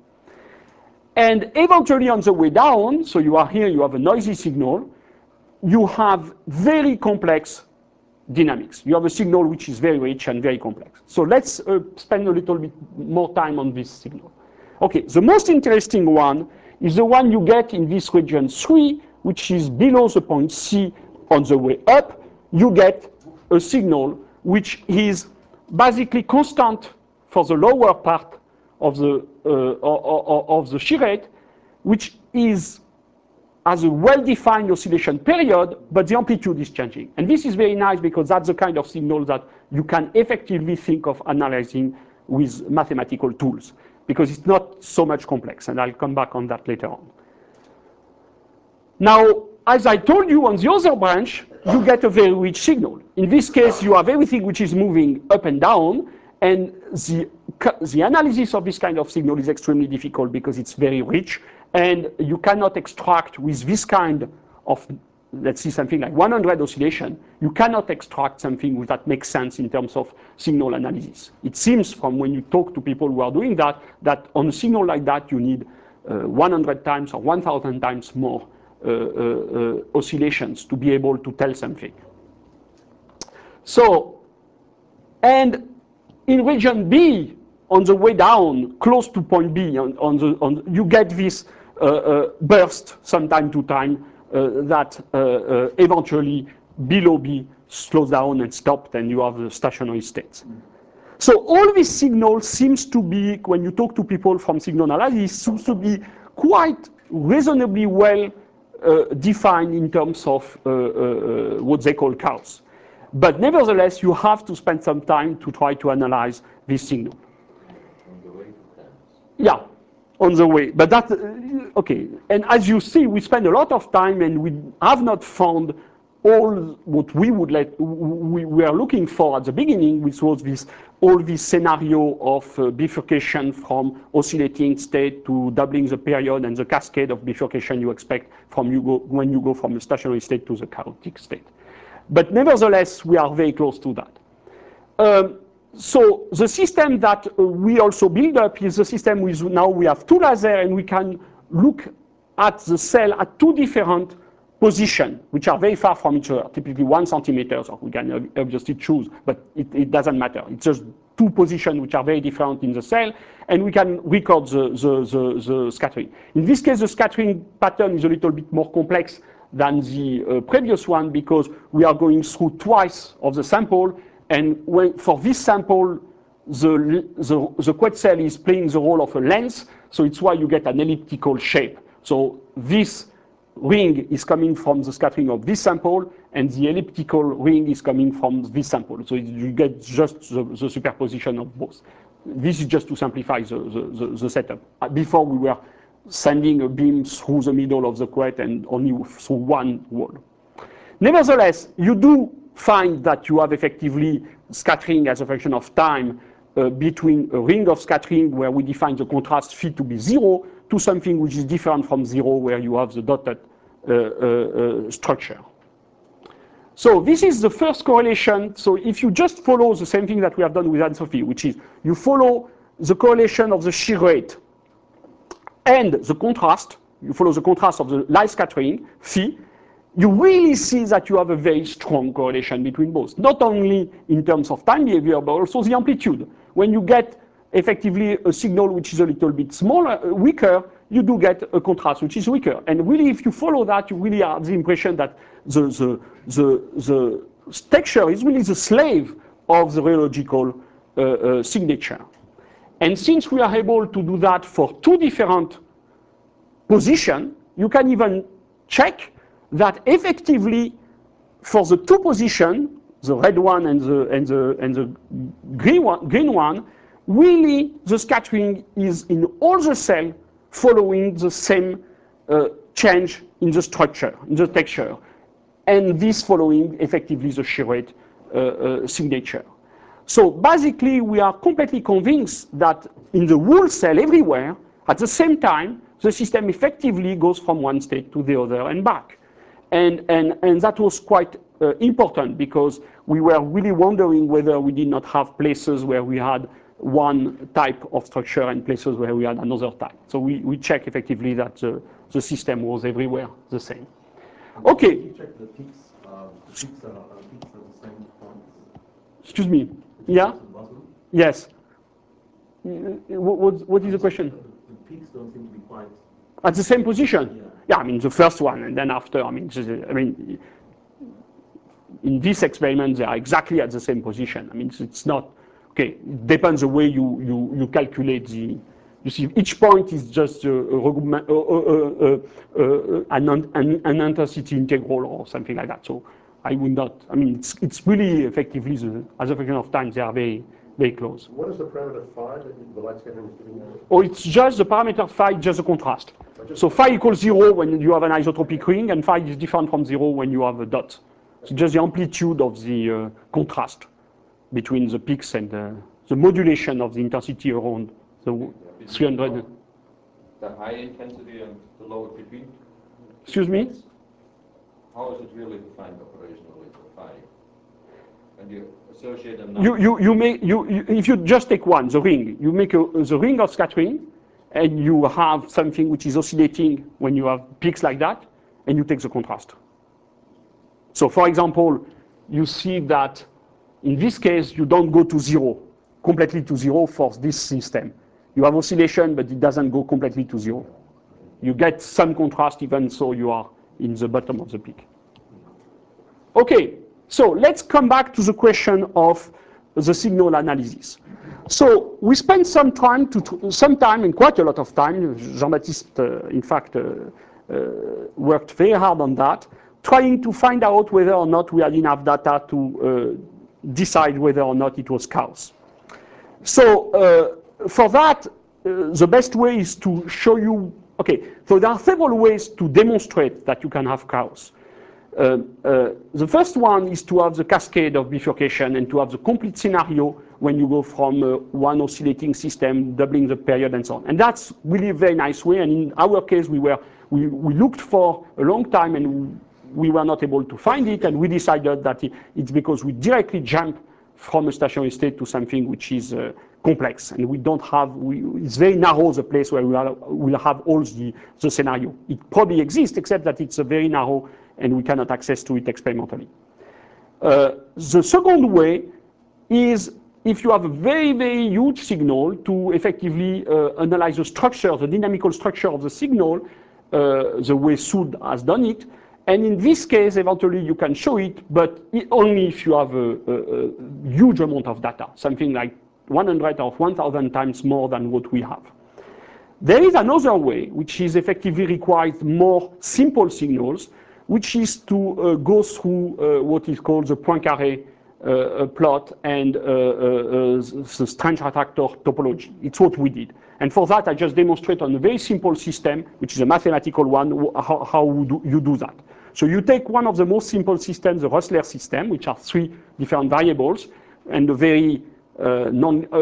And eventually on the way down, so you are here, you have a noisy signal, you have very complex dynamics. You have a signal which is very rich and very complex. So let's uh, spend a little bit more time on this signal. Okay, the most interesting one is the one you get in this region three, which is below the point C on the way up. You get a signal which is basically constant for the lower part of the, uh, of the shear rate, which is has a well-defined oscillation period, but the amplitude is changing. And this is very nice because that's the kind of signal that you can effectively think of analyzing with mathematical tools, because it's not so much complex, and I'll come back on that later on. Now, as I told you, on the other branch, you get a very rich signal. In this case, you have everything which is moving up and down, and the, the analysis of this kind of signal is extremely difficult because it's very rich, and you cannot extract with this kind of, let's see, something like one hundred oscillation, you cannot extract something that makes sense in terms of signal analysis. It seems from when you talk to people who are doing that, that on a signal like that, you need uh, one hundred times or one thousand times more uh, uh, uh, oscillations to be able to tell something. So, and in region B, on the way down, close to point B, on, on the, on, you get this uh, uh, burst some time to time uh, that uh, uh, eventually below B slows down and stops, and you have the stationary states. So all these signals seems to be, when you talk to people from signal analysis, seems to be quite reasonably well uh, defined in terms of uh, uh, what they call chaos. But nevertheless, you have to spend some time to try to analyze this signal. Yeah, on the way. But that, uh, okay. And as you see, we spend a lot of time and we have not found all what we would let, we were looking for at the beginning, which was this, all this scenario of uh, bifurcation from oscillating state to doubling the period and the cascade of bifurcation you expect from you go, when you go from the stationary state to the chaotic state. But nevertheless, we are very close to that. Um, so the system that uh, we also build up is a system with, now we have two lasers and we can look at the cell at two different positions, which are very far from each other, typically one centimeter, or we can obviously choose, but it, it doesn't matter. It's just two positions which are very different in the cell, and we can record the, the, the, the scattering. In this case, the scattering pattern is a little bit more complex than the uh, previous one because we are going through twice of the sample, and when, for this sample, the, the, the quad cell is playing the role of a lens, so it's why you get an elliptical shape. So this ring is coming from the scattering of this sample, and the elliptical ring is coming from this sample. So you get just the, the superposition of both. This is just to simplify the, the, the, the setup. Before we were sending a beam through the middle of the quad and only through one wall. Nevertheless, you do find that you have effectively scattering as a function of time uh, between a ring of scattering where we define the contrast phi to be zero to something which is different from zero where you have the dotted uh, uh, uh, structure. So this is the first correlation. So if you just follow the same thing that we have done with Anne-Sophie, which is you follow the correlation of the shear rate and the contrast, you follow the contrast of the light scattering, phi, you really see that you have a very strong correlation between both. Not only in terms of time behavior, but also the amplitude. When you get effectively a signal which is a little bit smaller, weaker, you do get a contrast which is weaker. And really, if you follow that, you really have the impression that the, the, the, the texture is really the slave of the rheological uh, uh, signature. And since we are able to do that for two different positions, you can even check that effectively for the two positions, the red one and the, and the, and the green one, green one, really the scattering is in all the cells following the same uh, change in the structure, in the texture, and this following effectively the shear rate uh, uh, signature. So basically, we are completely convinced that in the whole cell everywhere, at the same time, the system effectively goes from one state to the other and back. And, and, and that was quite uh, important because we were really wondering whether we did not have places where we had one type of structure and places where we had another type. So we, we check effectively that the, the system was everywhere the same. Okay. You check the peaks, uh, the peaks are, are peaks at the same point. Excuse me. Yeah? Yes. What, what, what is the question? The peaks don't seem to be quite... At the same position? Yeah. Yeah, I mean, the first one, and then after, I mean, just, I mean, in this experiment, they are exactly at the same position. I mean, it's, it's not, okay, it depends the way you, you, you calculate the, you see, each point is just a, a, a, a, a, an, an, an intensity integral or something like that. So I would not, I mean, it's, it's really effectively, the, as a function of time, they are very, very close. What is the parameter phi that the light scattering is giving you? Oh, it's just the parameter phi, just the contrast. So phi equals zero when you have an isotropic ring, and phi is different from zero when you have a dot. It's just the amplitude of the uh, contrast between the peaks and uh, the modulation of the intensity around the three hundred. The high intensity and the low between? Excuse me? How is it really defined operationally for phi? And you associate them. You, you, you make, you, you, if you just take one, the ring, you make a, the ring of scattering, and you have something which is oscillating when you have peaks like that, and you take the contrast. So for example, you see that in this case, you don't go to zero, completely to zero for this system. You have oscillation, but it doesn't go completely to zero. You get some contrast even so you are in the bottom of the peak. Okay, so let's come back to the question of the signal analysis. So we spent some time, to, some time and quite a lot of time, Jean-Baptiste, uh, in fact, uh, uh, worked very hard on that, trying to find out whether or not we had enough data to uh, decide whether or not it was chaos. So uh, for that, uh, the best way is to show you, okay, so there are several ways to demonstrate that you can have chaos. Uh, uh, the first one is to have the cascade of bifurcation and to have the complete scenario when you go from uh, one oscillating system, doubling the period and so on. And that's really a very nice way. And in our case, we were we, we looked for a long time and we were not able to find it. And we decided that it, it's because we directly jump from a stationary state to something which is uh, complex. And we don't have, we, it's very narrow the place where we are, we'll have all the, the scenario. It probably exists, except that it's a very narrow and we cannot access to it experimentally. Uh, the second way is if you have a very, very huge signal to effectively uh, analyze the structure, the dynamical structure of the signal, uh, the way Sood has done it. And in this case, eventually you can show it, but it only if you have a, a, a huge amount of data, something like one hundred or one thousand times more than what we have. There is another way, which is effectively requires more simple signals, which is to uh, go through uh, what is called the Poincaré uh, plot and uh, uh, uh, the strange attractor topology. It's what we did. And for that, I just demonstrate on a very simple system, which is a mathematical one, how, how do you do that. So you take one of the most simple systems, the Rössler system, which are three different variables, and a very uh, non, uh, uh,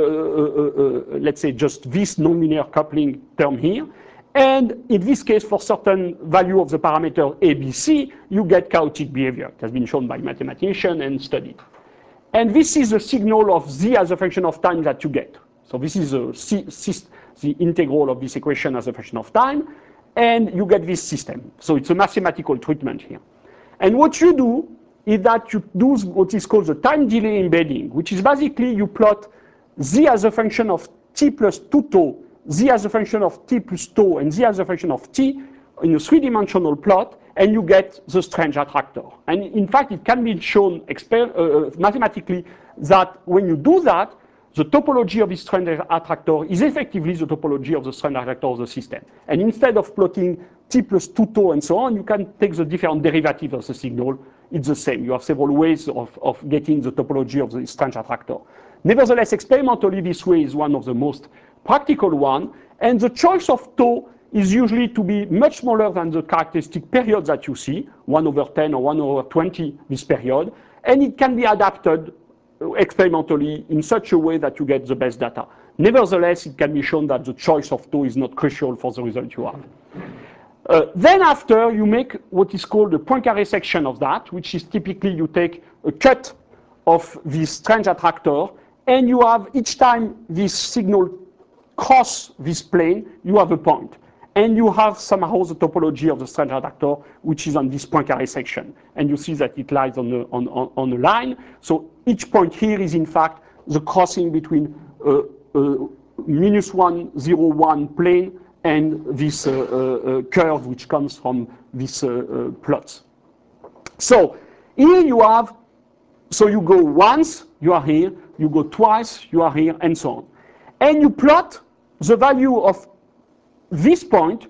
uh, let's say just this nonlinear coupling term here. And in this case, for certain value of the parameter A, B, C, you get chaotic behavior. It has been shown by mathematicians and studied. And this is the signal of Z as a function of time that you get. So this is a C, C, the integral of this equation as a function of time, and you get this system. So it's a mathematical treatment here. And what you do is that you do what is called the time delay embedding, which is basically you plot Z as a function of t plus two tau, Z as a function of t plus tau, and Z as a function of t in a three-dimensional plot, and you get the strange attractor. And in fact, it can be shown uh, mathematically that when you do that, the topology of this strange attractor is effectively the topology of the strange attractor of the system. And instead of plotting t plus two tau and so on, you can take the different derivatives of the signal. It's the same. You have several ways of, of getting the topology of the strange attractor. Nevertheless, experimentally, this way is one of the most practical one. And the choice of tau is usually to be much smaller than the characteristic period that you see, one over ten or one over twenty, this period. And it can be adapted experimentally in such a way that you get the best data. Nevertheless, it can be shown that the choice of tau is not crucial for the result you have. Uh, then after, you make what is called the Poincaré section of that, which is typically you take a cut of this strange attractor, and you have each time this signal cross this plane, you have a point. And you have somehow the topology of the strange attractor, which is on this Poincaré section. And you see that it lies on a, on, on, on a line. So each point here is, in fact, the crossing between uh, uh, minus one, zero, one plane and this uh, uh, curve which comes from these uh, uh, plots. So here you have, so you go once, you are here, you go twice, you are here, and so on. And you plot the value of this point,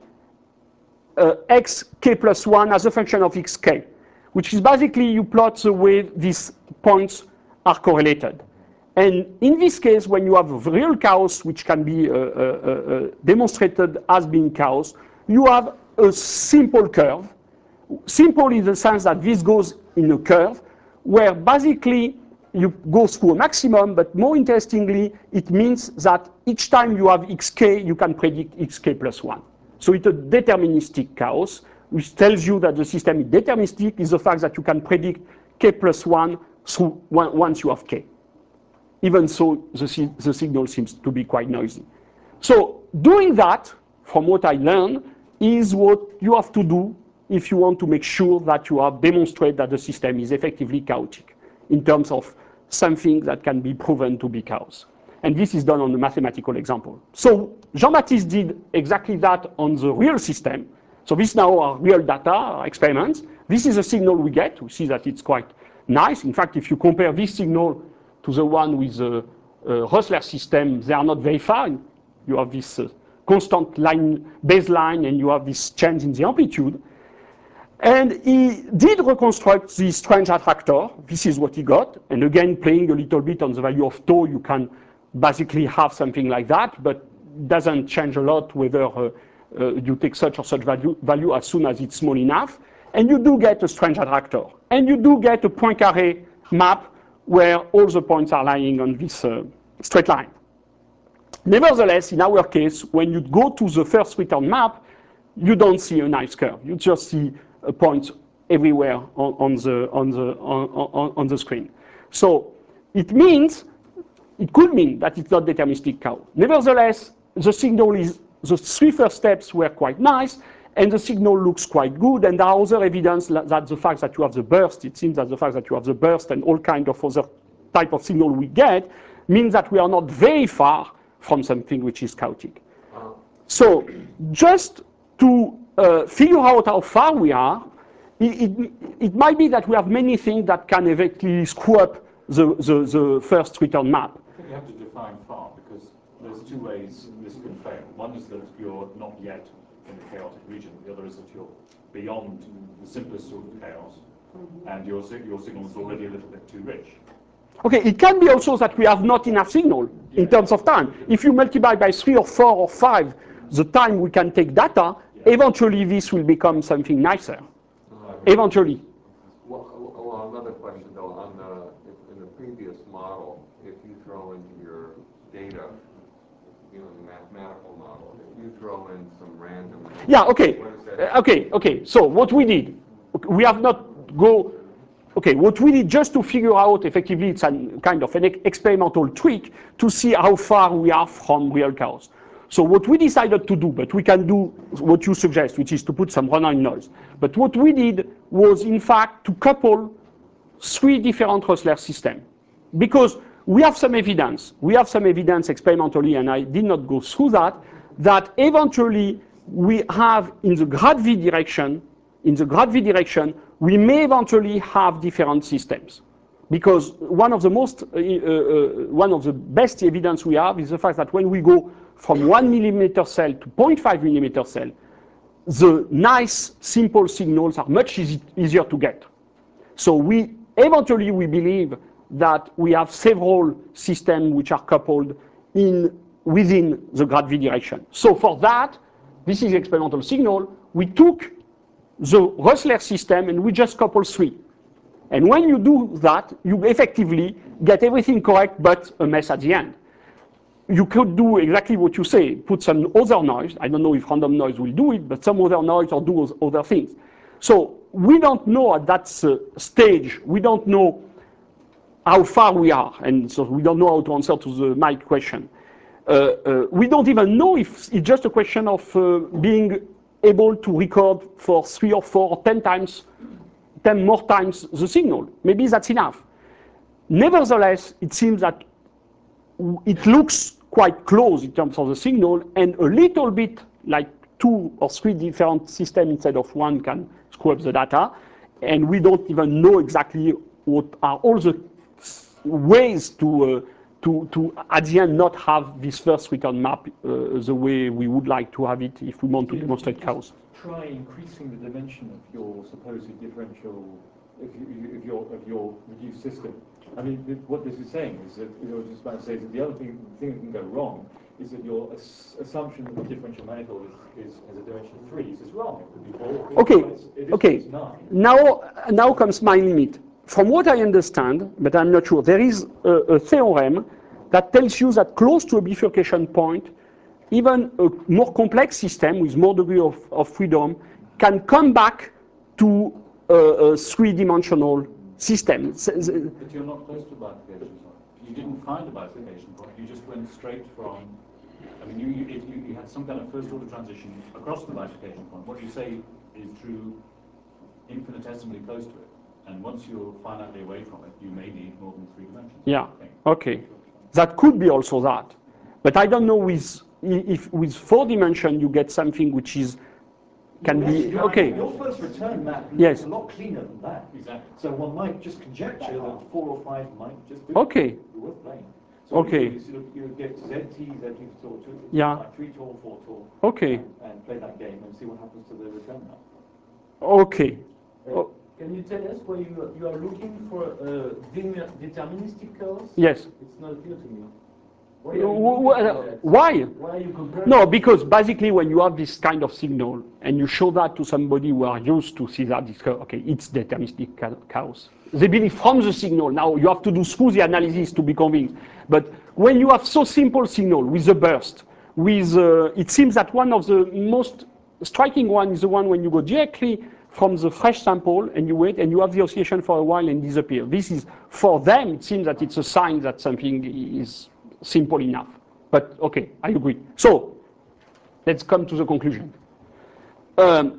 uh, xk plus one as a function of xk, which is basically you plot the way these points are correlated. And in this case, when you have real chaos, which can be uh, uh, uh, demonstrated as being chaos, you have a simple curve. Simple in the sense that this goes in a curve, where basically you go through a maximum, but more interestingly, it means that each time you have xk, you can predict xk plus one. So it's a deterministic chaos, which tells you that the system is deterministic, is the fact that you can predict k plus one through one, once you have k. Even so, the, the signal seems to be quite noisy. So doing that, from what I learned, is what you have to do if you want to make sure that you have demonstrated that the system is effectively chaotic in terms of something that can be proven to be chaos. And this is done on a mathematical example. So Jean-Baptiste did exactly that on the real system. So this now are real data, our experiments. This is a signal we get. We see that it's quite nice. In fact, if you compare this signal to the one with the uh, Rössler system, they are not very far. You have this uh, constant line baseline, and you have this change in the amplitude. And he did reconstruct the strange attractor. This is what he got. And again, playing a little bit on the value of tau, you can basically have something like that. But doesn't change a lot whether uh, uh, you take such or such value, value as soon as it's small enough. And you do get a strange attractor. And you do get a Poincaré map where all the points are lying on this uh, straight line. Nevertheless, in our case, when you go to the first return map, you don't see a nice curve. You just see a point everywhere on, on, the, on, the, on, on, on the screen. So it means, it could mean that it's not deterministic cow. Nevertheless, the signal is, the three first steps were quite nice, and the signal looks quite good, and there are other evidence that the fact that you have the burst, it seems that the fact that you have the burst and all kind of other type of signal we get means that we are not very far from something which is chaotic. So just to uh, figure out how far we are, it, it, it might be that we have many things that can eventually screw up the, the, the first return map. I think you have to define far, because there's two ways this can fail. One is that you're not yet in the chaotic region. The other is that you're beyond the simplest sort of chaos, and your, your signal is already a little bit too rich. Okay, it can be also that we have not enough signal yeah. in terms of time. If you multiply by three or four or five the time we can take data, yeah. eventually this will become something nicer. Uh, eventually. Well, well, another question though, on the, in the previous model, if you throw into your data, you know, the mathematical model, if you throw in some random... Yeah, okay, uh, okay, okay. So what we did, we have not go... Okay, what we did just to figure out, effectively, it's a kind of an experimental trick to see how far we are from real chaos. So what we decided to do, but we can do what you suggest, which is to put some run-on noise. But what we did was, in fact, to couple three different Rössler systems. Because we have some evidence, we have some evidence experimentally, and I did not go through that, that eventually we have in the grad V direction, in the grad V direction, we may eventually have different systems. Because one of the most, uh, uh, one of the best evidence we have is the fact that when we go from one millimeter cell to zero point five millimeter cell, the nice, simple signals are much easy, easier to get. So we, eventually we believe that we have several systems which are coupled in, within the grad V direction. So for that, this is experimental signal, we took the Rössler system and we just couple three. And when you do that, you effectively get everything correct but a mess at the end. You could do exactly what you say, put some other noise. I don't know if random noise will do it, but some other noise or do other things. So we don't know at that uh, stage, we don't know how far we are, and so we don't know how to answer to the Mike question. Uh, uh, we don't even know if it's just a question of uh, being able to record for three or four or ten times, ten more times the signal. Maybe that's enough. Nevertheless, it seems that it looks quite close in terms of the signal, and a little bit like two or three different systems instead of one can screw up the data, and we don't even know exactly what are all the ways to, uh, to, to at the end not have this first return map uh, the way we would like to have it if we want to demonstrate chaos. Try increasing the dimension of your supposed differential, of, you, of, your, of your reduced system. I mean, what this is saying is that, you know, I was just about to say that the other thing, thing that can go wrong is that your ass assumption that the differential manifold is, is has a dimension of three is wrong. It could be four. It okay, it's, it okay. Nine. Now, now comes my limit. From what I understand, but I'm not sure, there is a, a theorem that tells you that close to a bifurcation point, even a more complex system with more degree of, of freedom can come back to a, a three-dimensional system. But you're not close to a bifurcation point. You didn't find a bifurcation point. You just went straight from, I mean, you, you, you, you had some kind of first-order transition across the bifurcation point. What you say is true infinitesimally close to it. And once you're finitely away from it, you may need more than three dimensions. Yeah, okay. That could be also that. But I don't know with, if with four dimension you get something which is, can yes, be, okay. Your first return map looks yes. a lot cleaner than that. Exactly. So one might just conjecture that four or five might just do okay. it. Be worth playing. So okay. You, you, you get Z T, Z T tall, two, yeah. like three tall, four tall. Okay. And, and play that game and see what happens to the return map. Okay. Uh, oh. Can you tell us where you are, you are looking for uh, deterministic chaos? Yes. It's not clear to me. Why? Why? Why are you comparing? No, because basically when you have this kind of signal and you show that to somebody who are used to see that, it's, okay, it's deterministic chaos. They believe from the signal. Now you have to do smooth analysis to be convinced. But when you have so simple signal with a burst, with uh, it seems that one of the most striking one is the one when you go directly from the fresh sample and you wait and you have the oscillation for a while and disappear. This is, for them, it seems that it's a sign that something is simple enough. But okay, I agree. So let's come to the conclusion. Um,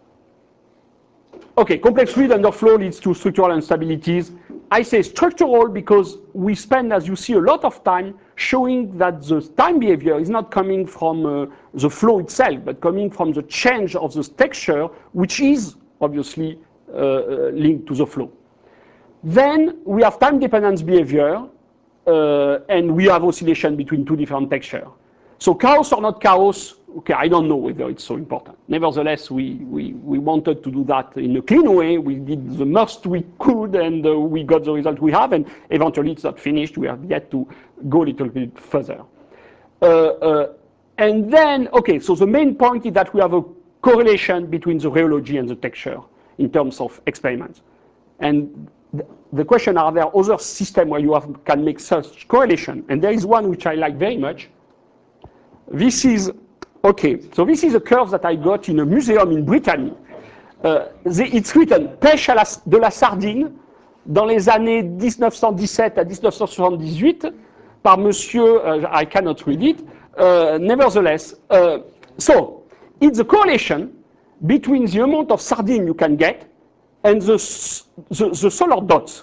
okay, complex fluid underflow leads to structural instabilities. I say structural because we spend, as you see, a lot of time showing that the time behavior is not coming from uh, the flow itself, but coming from the change of the texture, which is obviously uh, linked to the flow. Then we have time dependence behavior, uh, and we have oscillation between two different textures. So chaos or not chaos, okay, I don't know whether it's so important. Nevertheless, we, we, we wanted to do that in a clean way. We did the most we could, and uh, we got the result we have, and eventually it's not finished. We have yet to go a little bit further. Uh, uh, and then, okay, so the main point is that we have a correlation between the rheology and the texture in terms of experiments. And th the question, are there other systems where you have, can make such correlation? And there is one which I like very much. This is, okay, so this is a curve that I got in a museum in Brittany. Uh, the, it's written pêche à la, de la sardine dans les années mille neuf cent dix-sept à mille neuf cent soixante-dix-huit par monsieur, uh, I cannot read it, uh, nevertheless. Uh, so it's a correlation between the amount of sardine you can get and the, the, the solar dots.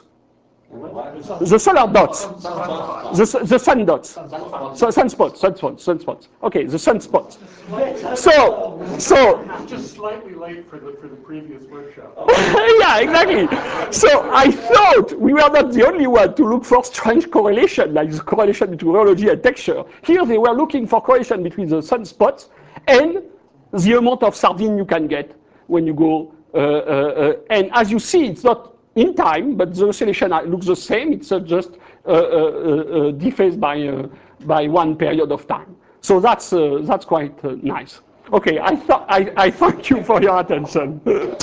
The solar dots, the, the sun dots, so sunspots, sunspots, sunspots. Okay, the sunspots. So, so. Just slightly late for the for the previous workshop. Yeah, exactly. So I thought we were not the only one to look for strange correlation, like the correlation between rheology and texture. Here they were looking for correlation between the sunspots and the amount of sardine you can get when you go. Uh, uh, uh, and as you see, it's not in time, but the oscillation looks the same. It's uh, just uh, uh, uh, dephased by uh, by one period of time. So that's uh, that's quite uh, nice. Okay, I thought I, I thank you for your attention.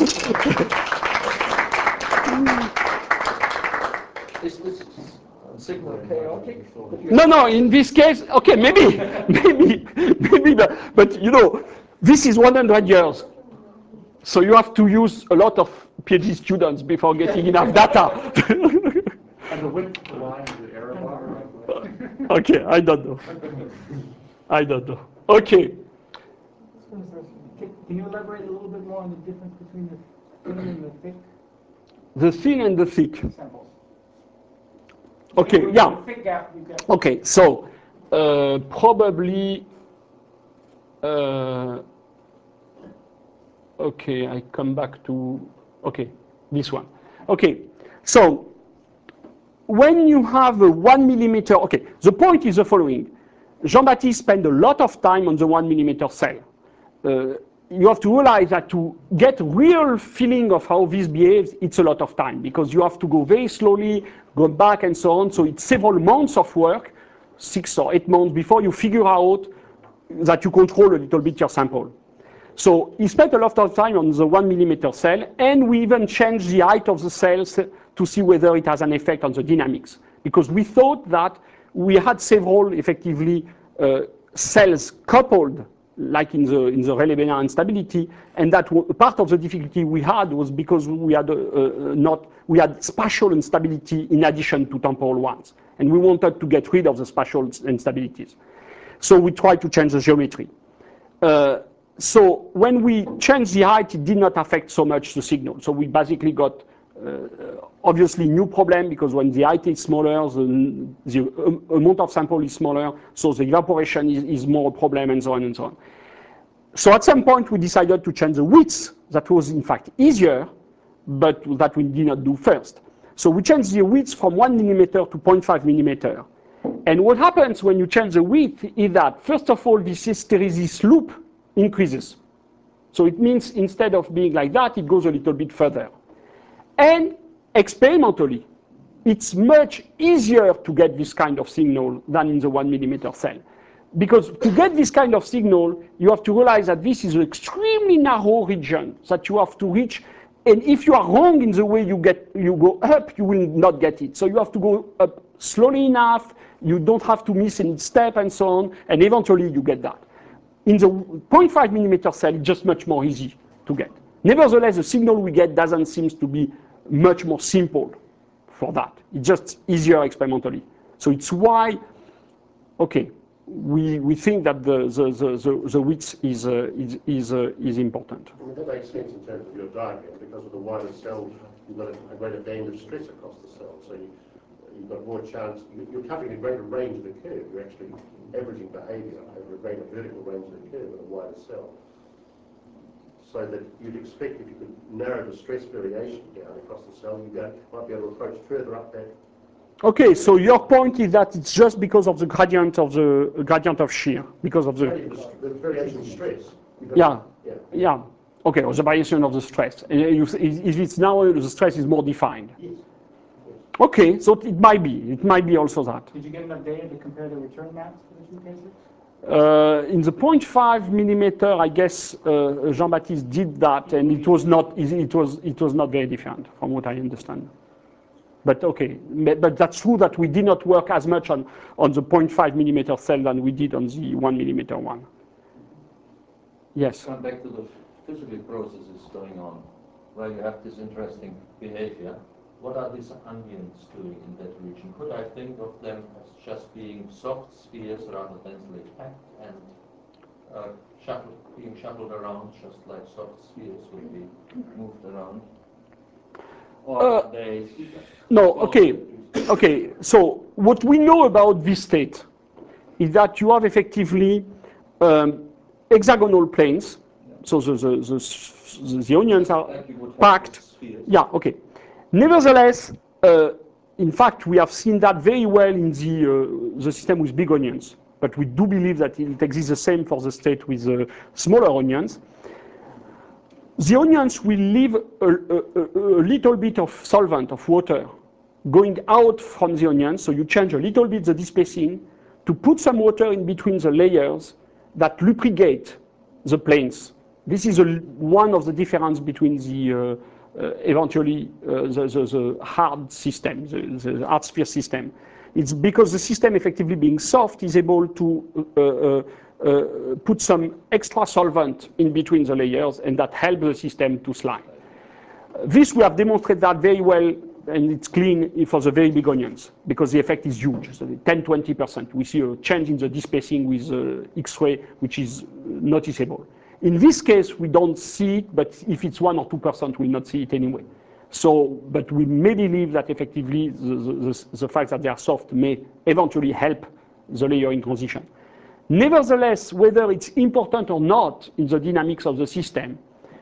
Is this signal chaotic? No, no. In this case, okay, maybe, maybe, maybe, but, but you know, this is one hundred years. So you have to use a lot of PhD students before getting enough data. And the width of the line is the error bar. Okay, I don't know. I don't know. Okay. Can you elaborate a little bit more on the difference between the thin and the thick The thin and the thick. samples? Okay, With yeah. the thick gap, you get. Okay, so uh, probably. Uh, okay, I come back to. Okay, this one. Okay, so when you have a one millimeter. Okay, the point is the following. Jean-Baptiste spent a lot of time on the one millimeter cell. Uh, you have to realize that to get real feeling of how this behaves, it's a lot of time because you have to go very slowly, go back and so on. So it's several months of work, six or eight months before you figure out that you control a little bit your sample. So he spent a lot of time on the one millimeter cell, and we even changed the height of the cells to see whether it has an effect on the dynamics. Because we thought that we had several effectively uh, cells coupled like in the in the Rayleigh-Bénard instability, and that part of the difficulty we had was because we had uh, uh, not we had spatial instability in addition to temporal ones, and we wanted to get rid of the spatial instabilities. So we tried to change the geometry. Uh, so when we changed the height, it did not affect so much the signal. So we basically got uh, obviously new problem because when the height is smaller, the, the amount of sample is smaller, so the evaporation is, is more a problem, and so on and so on. So at some point we decided to change the width. That was in fact easier, but that we did not do first. So we changed the width from one millimeter to zero point five millimeter. And what happens when you change the width is that, first of all, this hysteresis loop increases. So it means instead of being like that, it goes a little bit further. And experimentally, it's much easier to get this kind of signal than in the one millimeter cell. Because to get this kind of signal, you have to realize that this is an extremely narrow region that you have to reach. And if you are wrong in the way you get, you go up, you will not get it. So you have to go up slowly enough. You don't have to miss any step and so on. And eventually you get that. In the zero point five millimeter cell, it's just much more easy to get. Nevertheless, the signal we get doesn't seem to be much more simple for that. It's just easier experimentally. So it's why, okay, we, we think that the, the, the, the, the width is, uh, is, is, uh, is important. I mean, that makes sense in terms of your diagram, because with the wider cell, you've got a, a greater band of stress across the cell. So you, you've got more chance, you're covering a greater range of the curve. You're actually averaging behavior over a greater vertical range of the curve with a wider cell. So that you'd expect if you could narrow the stress variation down across the cell, you might be able to approach further up that. Okay, so your point is that it's just because of the gradient of the uh, gradient of shear, because of the The variation of stress. yeah, yeah, yeah. Okay, or the variation of the stress. And you, if it's now the stress is more defined. Yes. Okay, so it might be. It might be also that. Did you get enough data to compare the return maps for the two cases? Uh, in the zero point five millimeter, I guess uh, Jean-Baptiste did that, and it was not. It was. It was not very different, from what I understand. But okay, but that's true that we did not work as much on on the zero point five millimeter cell than we did on the one millimeter one. Yes. Come back to the physical processes going on, where you have this interesting behavior. What are these onions doing in that region? Could I think of them as just being soft spheres rather densely packed and uh, shuffled, being shuffled around just like soft spheres will be moved around? Or Uh, are they No, okay, okay. So what we know about this state is that you have effectively um, hexagonal planes. So the, the, the, the onions are packed. Yeah, okay. Nevertheless, uh, in fact, we have seen that very well in the, uh, the system with big onions. But we do believe that it exists the same for the state with uh, smaller onions. The onions will leave a, a, a little bit of solvent, of water, going out from the onion. So you change a little bit the despacing to put some water in between the layers that lubricate the planes. This is a, one of the difference between the uh, uh, eventually uh, the, the, the hard system, the, the hard sphere system. It's because the system effectively being soft is able to uh, uh, uh, put some extra solvent in between the layers, and that helps the system to slide. This we have demonstrated that very well, and it's clean for the very big onions because the effect is huge. So ten to twenty percent. We see a change in the despacing with uh, X-ray, which is noticeable. In this case, we don't see it, but if it's one or two percent, we'll not see it anyway. So, but we may believe that effectively the, the, the fact that they are soft may eventually help the layering transition. Nevertheless, whether it's important or not in the dynamics of the system,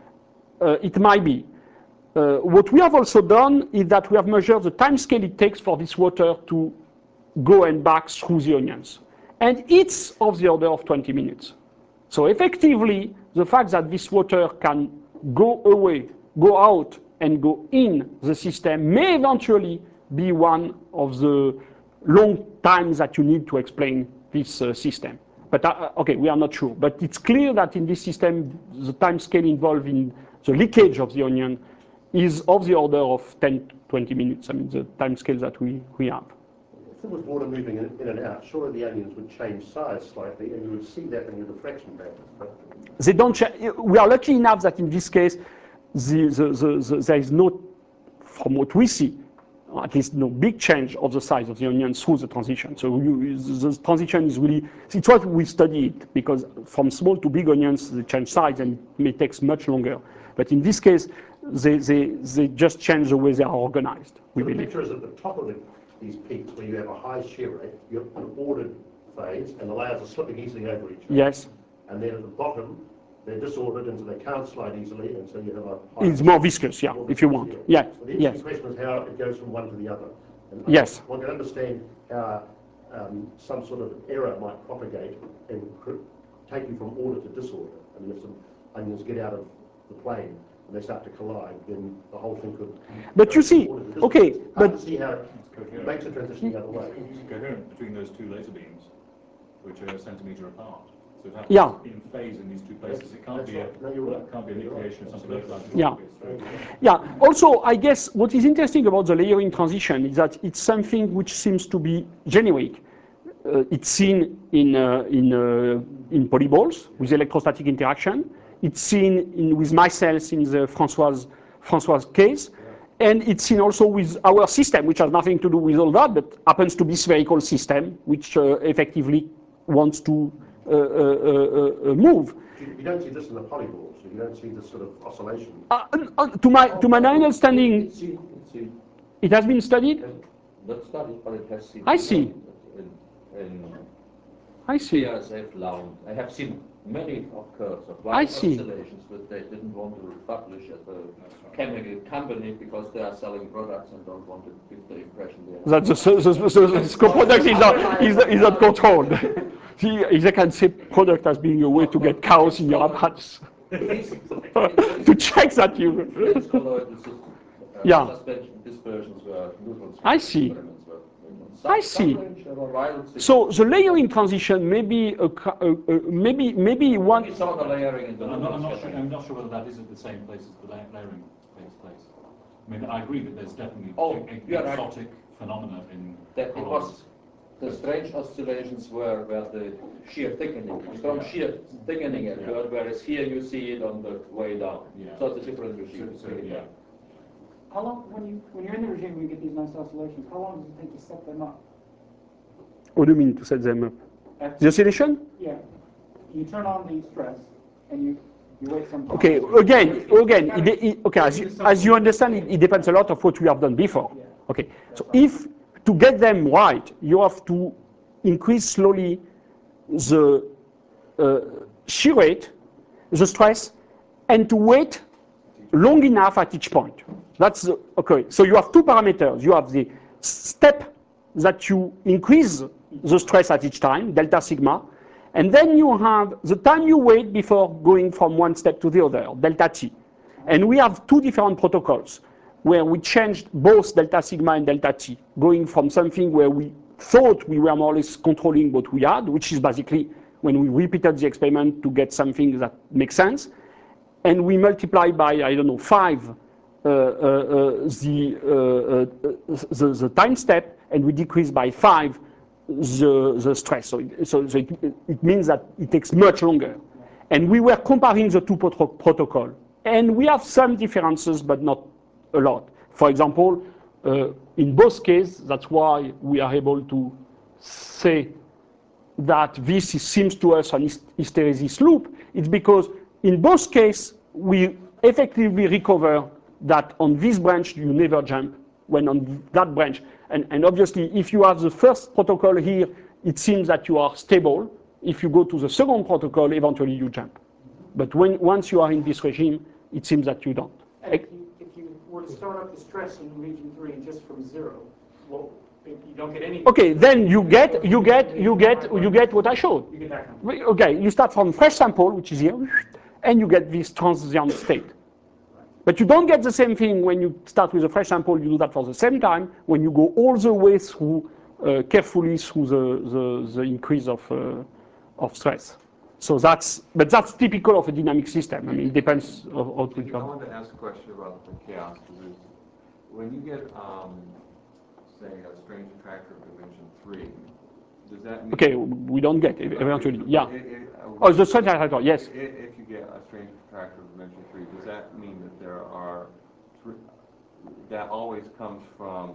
uh, it might be. Uh, what we have also done is that we have measured the time scale it takes for this water to go and back through the onions. And it's of the order of twenty minutes. So effectively, the fact that this water can go away, go out, and go in the system may eventually be one of the long times that you need to explain this uh, system. But uh, okay, we are not sure. But it's clear that in this system, the time scale involved in the leakage of the onion is of the order of ten to twenty minutes. I mean, the time scale that we, we have. If there was water moving in, in and out, surely the onions would change size slightly, and you would see that in your diffraction patterns. But they don't change. We are lucky enough that in this case, the, the, the, the, there is no, from what we see, at least no big change of the size of the onion through the transition. So you, the transition is really, it's what we studied, because from small to big onions, they change size and it may take much longer. But in this case, they, they, they just change the way they are organized, we so the believe. picture is at the top of the, these peaks where you have a high shear rate, you have an ordered phase, and the layers are slipping easily over each other. Yes. And then at the bottom, they're disordered, and so they can't slide easily, and so you have a high It's more viscous, yeah, more if you viscous want. shear. Yeah, So the yes. interesting question is how it goes from one to the other. And Yes. One can understand how um, some sort of error might propagate and take you from order to disorder. I mean, if some onions get out of the plane, and they start to collide, then the whole thing could... But you see, okay, but... but... see how it makes a transition the other way. It's coherent between those two laser beams, which are a centimetre apart. So it happens Yeah. in phase in these two places. It can't That's be a, right. No, you're right. can't be a nucleation of something like that. Yeah. Yeah. Also, I guess what is interesting about the layering transition is that it's something which seems to be generic. Uh, it's seen in uh, in uh, in polyballs with electrostatic interaction. It's seen in, with micelles in the François François case, and it's seen also with our system, which has nothing to do with all that, but happens to be spherical system, which uh, effectively wants to uh, uh, uh, uh, move. You don't see this in the polyballs, so you don't see this sort of oscillation. Uh, uh, to my to my understanding, It's seen, it's seen. it has been studied. Not studied, but it has seen. I see. In, in I see. B A S F Lounge. I have seen many of curves of I wild see. oscillations that they didn't want to publish as a chemical company because they are selling products and don't want to give the impression they are. That the, the, the, the, the scope product is not, is, is not controlled. See, they can say product as being a way to get chaos in your apparatus. To check that you... Lens colloidal sys- uh, Yeah. suspension dispersions were neutron I see. experiments were going on. Some- I see. some range, there were wild So the layering transition may be, a, a, a, maybe, maybe one... We saw the layering in the I'm not, I'm, not sure, scattering. I'm not sure whether that is at the same place as the la- layering takes place. I mean, I agree that there's definitely Oh, e- you are right. exotic phenomena in That it colloids. was the strange oscillations were where the shear thickening, strong Yeah. shear thickening Yeah. occurred, whereas here you see it on the way down. Yeah. So it's a different regime. So, so, yeah. How long, when you, when you're in the regime where you get these nice oscillations, how long does it take to set them up? What do you mean to set them up? After- The oscillation? Yeah, you turn on the stress, and you, you wait some time. Okay, again, again, it, it, okay, as you, as you understand, it, it depends a lot of what we have done before. Yeah. Okay, so if, to get them right, you have to increase slowly the uh, shear rate, the stress, and to wait long enough at each point. That's the, okay, so you have two parameters. You have the step that you increase the stress at each time, delta sigma, and then you have the time you wait before going from one step to the other, delta t. And we have two different protocols where we changed both delta sigma and delta t, going from something where we thought we were more or less controlling what we had, which is basically when we repeated the experiment to get something that makes sense, and we multiply by, I don't know, five uh, uh, uh, the, uh, uh, the, the time step, and we decrease by five the, the stress. So, it, so, so it, it means that it takes much longer. And we were comparing the two proto protocols. And we have some differences, but not a lot. For example, uh, in both cases, that's why we are able to say that this is, seems to us an hysteresis loop. It's because in both cases, we effectively recover that on this branch you never jump, when on that branch. And, and obviously, if you have the first protocol here, it seems that you are stable. If you go to the second protocol, eventually you jump. But when, once you are in this regime, it seems that you don't. And if you, if you were to start up the stress in region three just from zero, well, if you don't get any. Okay, then you get, you get, you get, you get what I showed. You get that kind of. Okay, you start from fresh sample, which is here, and you get this transient state. But you don't get the same thing when you start with a fresh sample. You do that for the same time when you go all the way through, uh, carefully through the, the, the increase of, uh, of stress. So that's, but that's typical of a dynamic system. I mean, it depends on what we I got. wanted to ask a question about the chaos, because when you get, um, say, a strange attractor of dimension three, does that mean... Okay, we don't get it eventually, yeah. It- it- uh, Oh, the strange attractor, yes. i- If you get a strange attractor of dimension three, does that mean that there are, three, that always comes from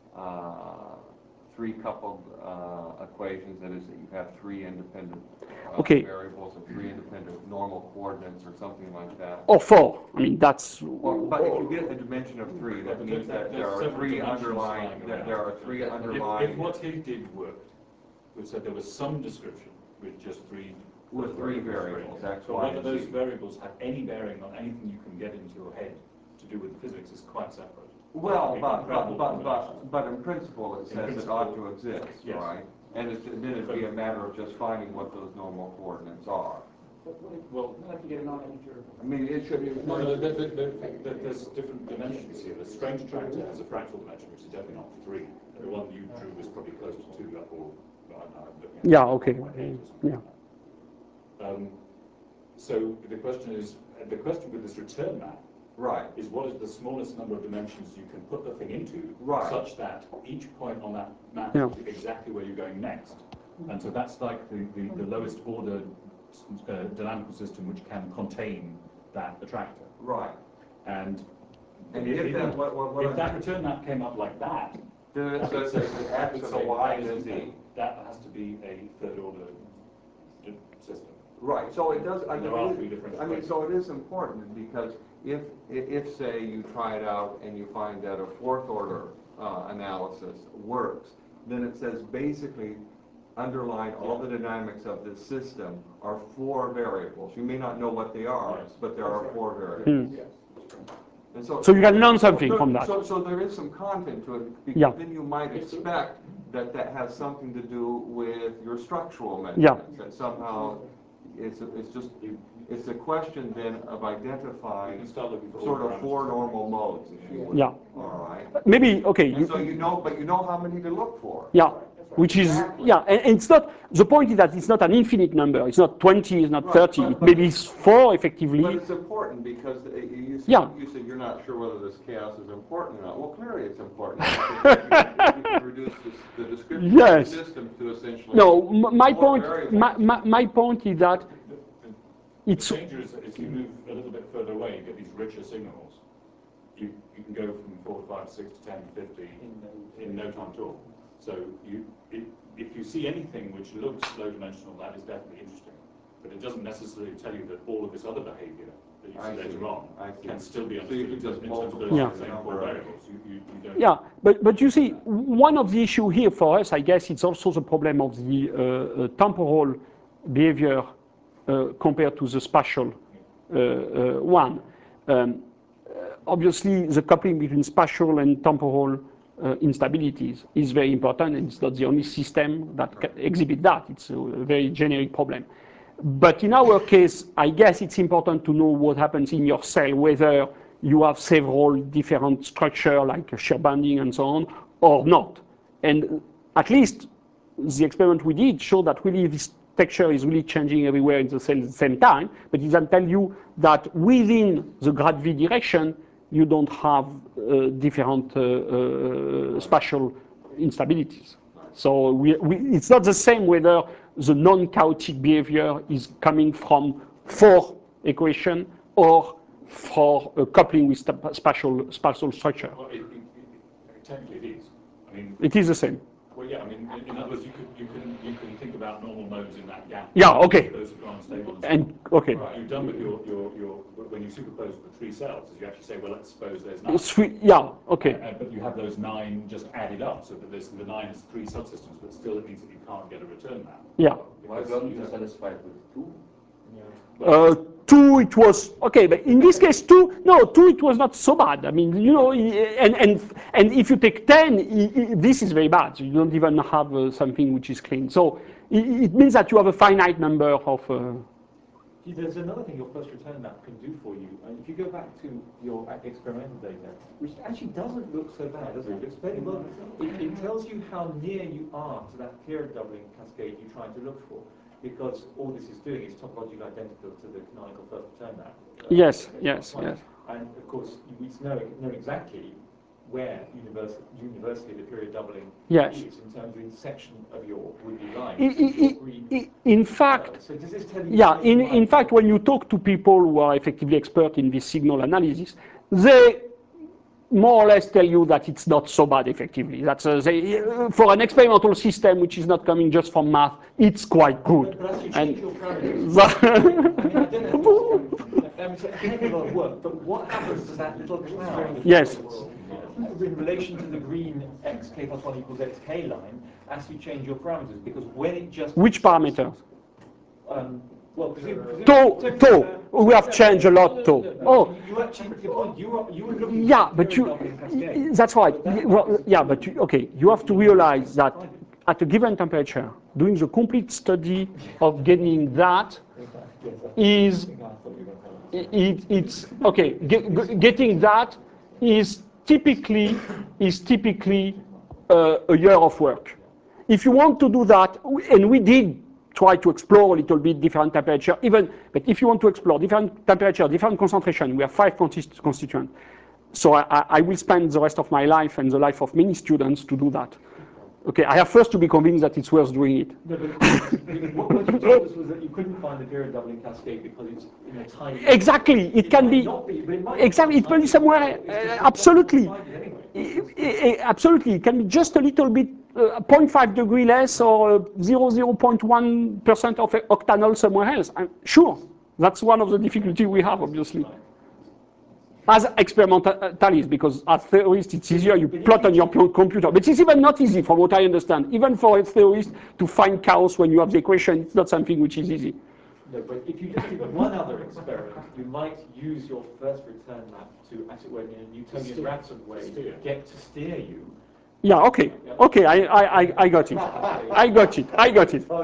uh, three coupled uh, equations, that is, that you have three independent uh, Okay. variables and three independent normal coordinates or something like that? Or four. I mean, that's. Well, but if you get a dimension of three, that But means there- that there's there are several three dimensions underlying, lying that around. there are three If, underlying. if what he did worked, we said there was some description with just three. With three variables, X, So Y, whether and those Z. variables have any bearing on anything you can get into your head to do with physics is quite separate. Well, It's but, but, incredible but, combinations. but, but in principle, it In says it principle, ought to exist, yes. right? And it's, then it'd be a matter of just finding what those normal coordinates are. But what if, Well, what if you get a non-integer? I mean, it should, it- No, no, there, there, there, there- there's different dimensions here. The strange attractor has a fractal dimension, which is definitely not three. The one you drew was probably close to two, or, I don't know, I'm looking at Yeah, okay. one point eight or something Yeah. like that. Um, so the question is, the question with this return map Right. is what is the smallest number of dimensions you can put the thing into, Right. such that each point on that map Yeah. is exactly where you're going next. And so that's like the, the, the lowest order uh, dynamical system which can contain that attractor. Right. And, And if that, what, what, what? if that return map came up like that, Then it that would says say- it's an that X would and say a Y that and a is- Z. That has to be a third order d- system. Right, so it does, I mean, There are it three is- different I mean, ways. so it is important, because if, if, if, say, you try it out and you find that a fourth order, uh, analysis works, then it says basically underlying all the dynamics of this system are four variables. You may not know what they are, Yes. but there are four variables. Hmm. And so, So you can learn something so- from that. So, so there is some content to it, because Yeah. then you might expect that that has something to do with your structural Yeah. measurements. That somehow, it's, it's just, it's a question then of You identifying can start looking for sort of parameters. four normal modes, if you will. Yeah. All right. Maybe, okay. And so you know, but you know how many to look for. Yeah, which is, yeah, and, and it's not, the point is that it's not an infinite number. It's not twenty, it's not Right, thirty. but- It maybe it's four, But effectively. it's important, because uh, you said, Yeah. you said you're not sure whether this chaos is important or not. Well, clearly it's important. Because if you if you can reduce this, the description Yes. of the system to essentially. No, m- my four point, variables. my, my, my point is that The- the- it's, The danger is that if you move a little bit further away, you get these richer signals. You, you can go from four to five, six to ten, fifty in no time at all. So you, if, if you see anything which looks low dimensional, that is definitely interesting. But it doesn't necessarily tell you that all of this other behavior that you I see see. later on I see. can still be So you understood in can just terms in terms of those multiply same the four number. variables. You, you, you don't. yeah, but, but you see, one of the issue here for us, I guess, it's also the problem of the uh, uh, temporal behavior uh, compared to the spatial uh, uh, one. Um, uh, obviously, the coupling between spatial and temporal uh, instabilities is very important, and it's not the only system that can exhibit that. It's a very generic problem. But in our case, I guess it's important to know what happens in your cell, whether you have several different structures like shear bending and so on, or not. And at least the experiment we did showed that really this texture is really changing everywhere in the cell at the same time, but it doesn't tell you that within the grad V direction, you don't have uh, different uh, uh, spatial instabilities. So we, we, it's not the same whether the non-chaotic behavior is coming from four equation or for uh, coupling with sta- spatial, spatial structure. Well, it, it, it, technically it is. I mean, It is the same. well, yeah. I mean, in, in other words, you could you can you can think about normal modes in that gap. Yeah, okay. Those have gone unstable. And, And, okay. what you've done with your, your, your when you superimpose the three cells is you actually say, well, let's suppose there's nine. It's three, yeah, okay. Uh, but you have those nine just added up, so that there's, the nine is three subsystems, but still it means that you can't get a return map. Yeah. Why don't you satisfied with two? Uh, two, it was, okay, but in this case, two, no, two, it was not so bad. I mean, you know, and, and, and if you take ten, i- i- this is very bad. You don't even have uh, something which is clean. So it, it means that you have a finite number of, uh, There's another thing your first return map can do for you. And if you go back to your experimental data, which actually doesn't look so bad, does it? It looks fairly well. It, it tells you how near you are to that period doubling cascade you're trying to look for, because all this is doing is topologically identical to the canonical first return map. uh, Yes, uh, yes, one. yes. And of course, we know, know exactly where universe, universally the period doubling Yes. is in terms of the intersection of your would-be lines. I- your I- green, I- in fact, uh, so does this tell you yeah, where you in, might in fact, be? when you talk to people who are effectively expert in this signal analysis, they more or less tell you that it's not so bad effectively. That's uh, they, uh, for an experimental system which is not coming just from math, it's quite good. But, but as you And change your parameters, that- I mean, I don't know if it's, I mean, it's a heck of a lot of work, but what happens to that little cloud? Yes. In relation to the green x k plus one equals x k line, as you change your parameters, because when it just... Which parameter? Um, well, presume, presume, Tau, presume- tau. We have changed a lot, tau. Oh, You actually, the point, you were, you were looking yeah, for but period you, doubling cascade. that's right. But that Well, is- yeah, but you, okay, you have to realize that at a given temperature, doing the complete study of getting that is, it, it's, okay, get, getting that is typically, is typically uh, a year of work. If you want to do that, and we did try to explore a little bit different temperature, even, but if you want to explore different temperature, different concentration, we have five constituents. So I, I will spend the rest of my life and the life of many students to do that. Okay, I have first to be convinced that it's worth doing it. No, but what you told us was that you couldn't find the period doubling cascade because it's in a tiny... Exactly, it, it can be, be, but it might exactly, it can be somewhere, uh, absolutely. It, it, absolutely, it can be just a little bit, uh, zero point five degree less or uh, zero point zero one percent of octanol somewhere else. I'm sure, that's one of the difficulties we have, obviously. As experimentalists, because as theorists it's easier, you plot on your computer. But it's even not easy from what I understand. Even for a theorist to find chaos when you have the equation, it's not something which is easy. No, but if you just did one other experiment, you might use your first return map to, as it were, in a Newtonian Raphson way, get to steer you. Yeah, okay, okay, I, I, I, I got it. I got it, I got it.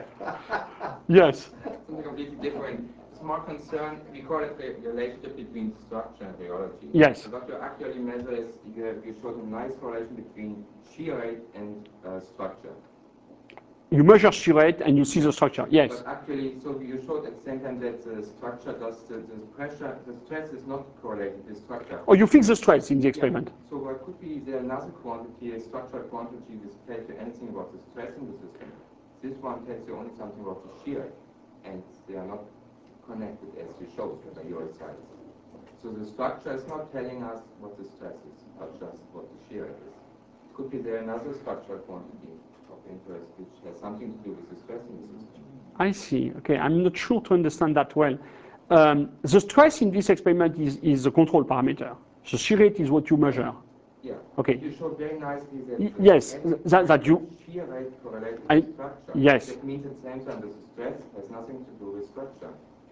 Yes. Something completely different. It's more concerned, we call it the relationship between structure and rheology. Yes. So what you actually measure is, you, have, you showed a nice correlation between shear rate and uh, structure. You measure shear rate and you see the structure, yes. But actually, so you showed at the same time that the structure does, the, the pressure, the stress is not correlated with structure. Oh, you fix the stress in the experiment. Yeah. So what could be there another quantity, a structural quantity, which tells you anything about the stress in the system? This one tells you only something about the shear rate, and they are not connected as you showed by your sides. So the structure is not telling us what the stress is, but just what the shear rate is. Could be there another structural quantity of interest which has something to do with the stress in the system. I see. Okay, I'm not sure to understand that well. Um, the stress in this experiment is, is the control parameter. The shear rate is what you measure. Yeah. Okay. You showed very nicely that y yes, that, that you. Shear rate correlated I, with structure. Yes. That means at the same time that the stress has nothing to do with structure.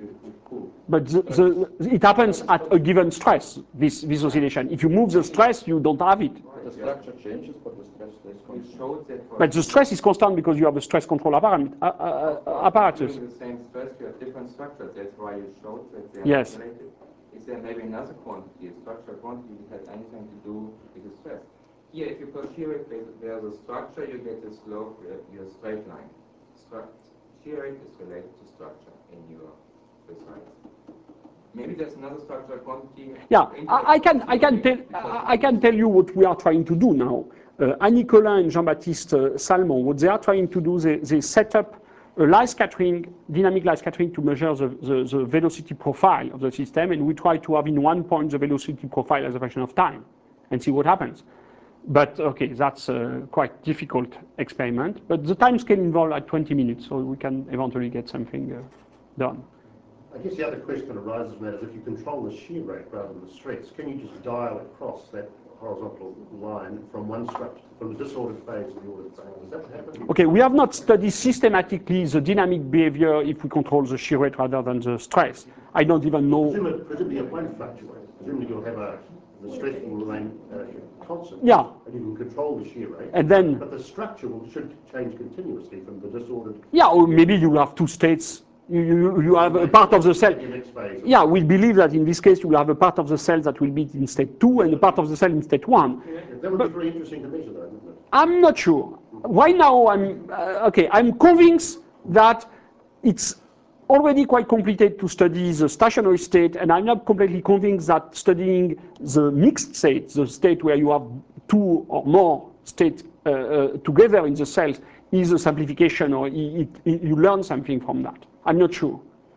But the, the, it happens at a given stress, this, this oscillation. If you move the stress, you don't have it. The structure changes, but the stress stays constant. But the stress is constant because you have a stress control apparat uh, uh, apparatus. During the same stress, you have different structures. That's why you showed that they are yes. not related. Is there maybe another quantity, a structural quantity that has anything to do with the stress? Here, if you put shear rate there's a structure, you get a slope, your straight line. Stru shear rate is related to structure in your precise. Maybe there's another structural quantity. Yeah, I, I can, I can tell, I, I can tell you what we are trying to do now. Uh, Annie Collin and Jean-Baptiste uh, Salmon, what they are trying to do, they, they set up a light scattering, dynamic light scattering to measure the, the, the velocity profile of the system, and we try to have in one point the velocity profile as a function of time, and see what happens. But okay, that's a quite difficult experiment. But the time scale involved at twenty minutes, so we can eventually get something uh, done. I guess the other question that arises from that is if you control the shear rate rather than the stress, can you just dial across that horizontal line from one structure, from the disordered phase to the ordered phase? Does that happen? Okay, we have not studied systematically the dynamic behavior if we control the shear rate rather than the stress. I don't even know. Presumably, presumably it won't fluctuate. Presumably you'll have a, the stress will remain uh, constant. Yeah. And you can control the shear rate. And then. But the structure will, should change continuously from the disordered. Yeah, or maybe you have two states. You, you, you have a part of the cell. Yeah, we believe that in this case you will have a part of the cell that will be in state two and a part of the cell in state one. That would but be very interesting to measure, though, wouldn't it? I'm not sure. Right now, I'm uh, okay. I'm convinced that it's already quite complicated to study the stationary state, and I'm not completely convinced that studying the mixed state, the state where you have two or more states uh, uh, together in the cells, is a simplification, or it, it, you learn something from that. I'm not sure.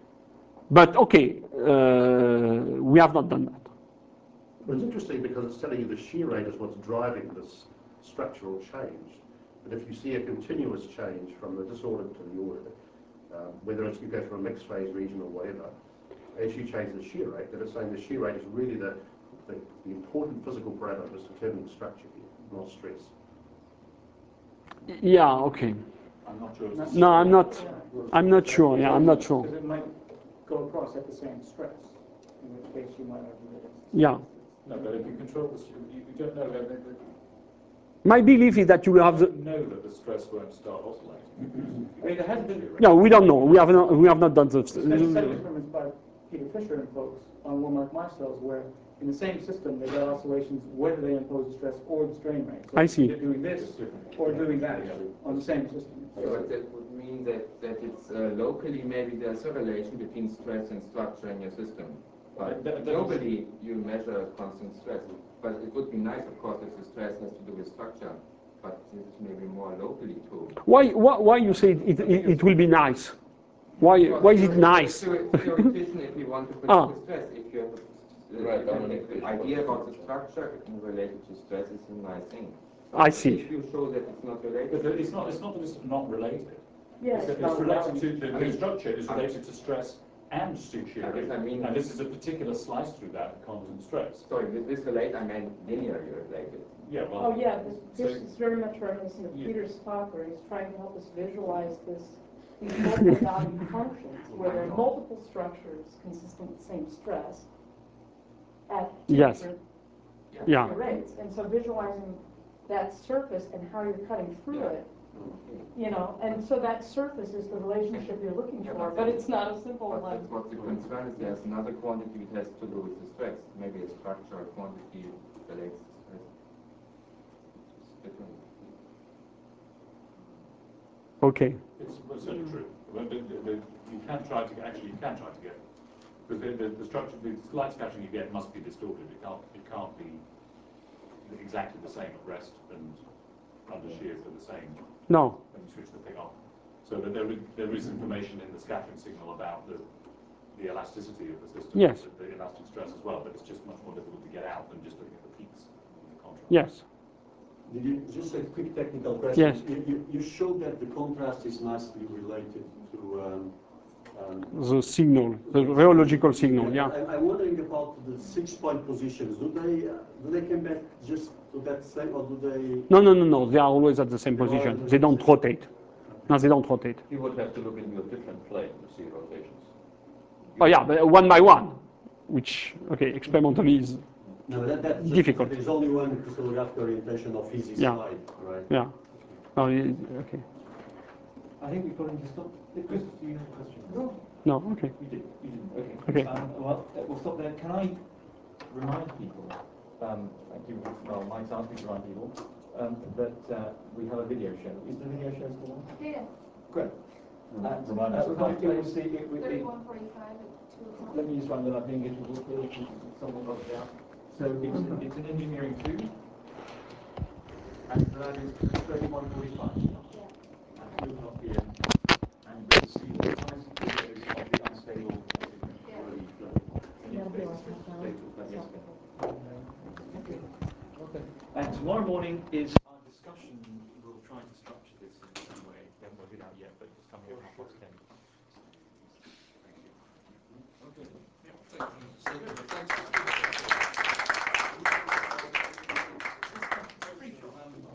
But okay, uh, we have not done that. Well, it's interesting because it's telling you the shear rate is what's driving this structural change. But if you see a continuous change from the disordered to the ordered, uh, whether it's you go from a mixed phase region or whatever, as you change the shear rate, that it's saying the shear rate is really the, the, the important physical parameter that's determining structure here, not stress. Yeah, okay. I'm not sure. No, I'm not. I'm not sure. Yeah, I'm not sure. Because it might go across at the same stress, in which case you might have. Yeah. No, but if you control this, you, you don't know. My belief is that you will have the. know that the stress won't start oscillating. I mean, there has been. No, we don't know. We have not. We have not done the. There's some experiments by Peter Fisher and folks on one mark mice cells where, in the same system, they got oscillations whether they impose the stress or the strain rate. So I see. They're doing this or doing that on the same system. Yeah, but that would mean that, that it's uh, locally, maybe there's a relation between stress and structure in your system. But That- that- globally, you measure constant stress. But it would be nice, of course, if the stress has to do with structure. But this is maybe more locally too. Why? Why? Why you say it? It, it will be nice? Why? Why is it nice? Theoretician, if you want to predict Ah. the stress, if you have a, Right, if you have Dominic, the idea about the structure in related to stress, is a nice thing. I see. If you show that it's not related, But it's not, it's not that it's not related. Yes. It's, it's related to, the, I the mean- structure is related to stress and to shearing. I mean- And this is a particular slice through that constant stress. sorry, with this relate, I meant linearly related. Yeah, well. Oh, yeah, this, this so- is very much reminiscent of Yeah. Peter Spocker. He's trying to help us visualize this, these multiple value functions, where there are multiple structures consistent with the same stress at two Yes. different Yeah. rates. And so visualizing that surface and how you're cutting through Yeah. it, you know, and so that surface is the relationship you're looking Yeah, for, but but then- it's not a simple But one. that's what the concern is. There's another quantity that has to do with the stress. Maybe a structure or quantity relates to stress. It's different. Okay. It's certainly true. But the, the, the, you can try to, actually, you can try to get, because the, the, the structure, the slight scattering you get must be distorted. It can't, it can't be exactly the same at rest and under shear for the same No. when you switch the thing off. So that there is, there is information in the scattering signal about the, the elasticity of the system, Yes. the, the elastic stress as well, but it's just much more difficult to get out than just looking at the peaks in the contrast. Yes. Did you, just a quick technical question. Yes. You, you, you showed that the contrast is nicely related to um, um, The signal, the rheological signal. Yeah. I, I'm wondering about the six-point positions. Do they uh, do they come back just to that same, or do they? No, no, no, no. They are always at the same position. They don't rotate. No, they don't rotate. You would have to look into a different plane to see rotations. Oh yeah, but one by one, which okay, experimentally is No, that, that's just, difficult. there's only one crystallographic orientation of easy Yeah. slide, right? Yeah. Oh, it- okay. I think we probably just stop. Chris, do you have a question? No. No. Okay. You did. You didn't. Okay. Okay. Um, well, uh, we'll stop there. Can I remind people? Um, thank you. Well, Mike's asked me to remind people um, that uh, we have a video show. Is the video show still on? Yeah, Great. Uh, Remind us. uh, it will see. It, it, it, thirty-one forty-five at two o'clock. let me just find that up here and get it. Someone got it out. So it's, it's an engineering two, and that is thirty-one forty-five. At two o'clock p m. And you will see all kinds of videos of the unstable early flow. And it's basically they talked about yesterday. Okay. Okay. And tomorrow morning is our discussion. We'll try to structure this in some way. We haven't worked it out yet, but it's coming at half past ten.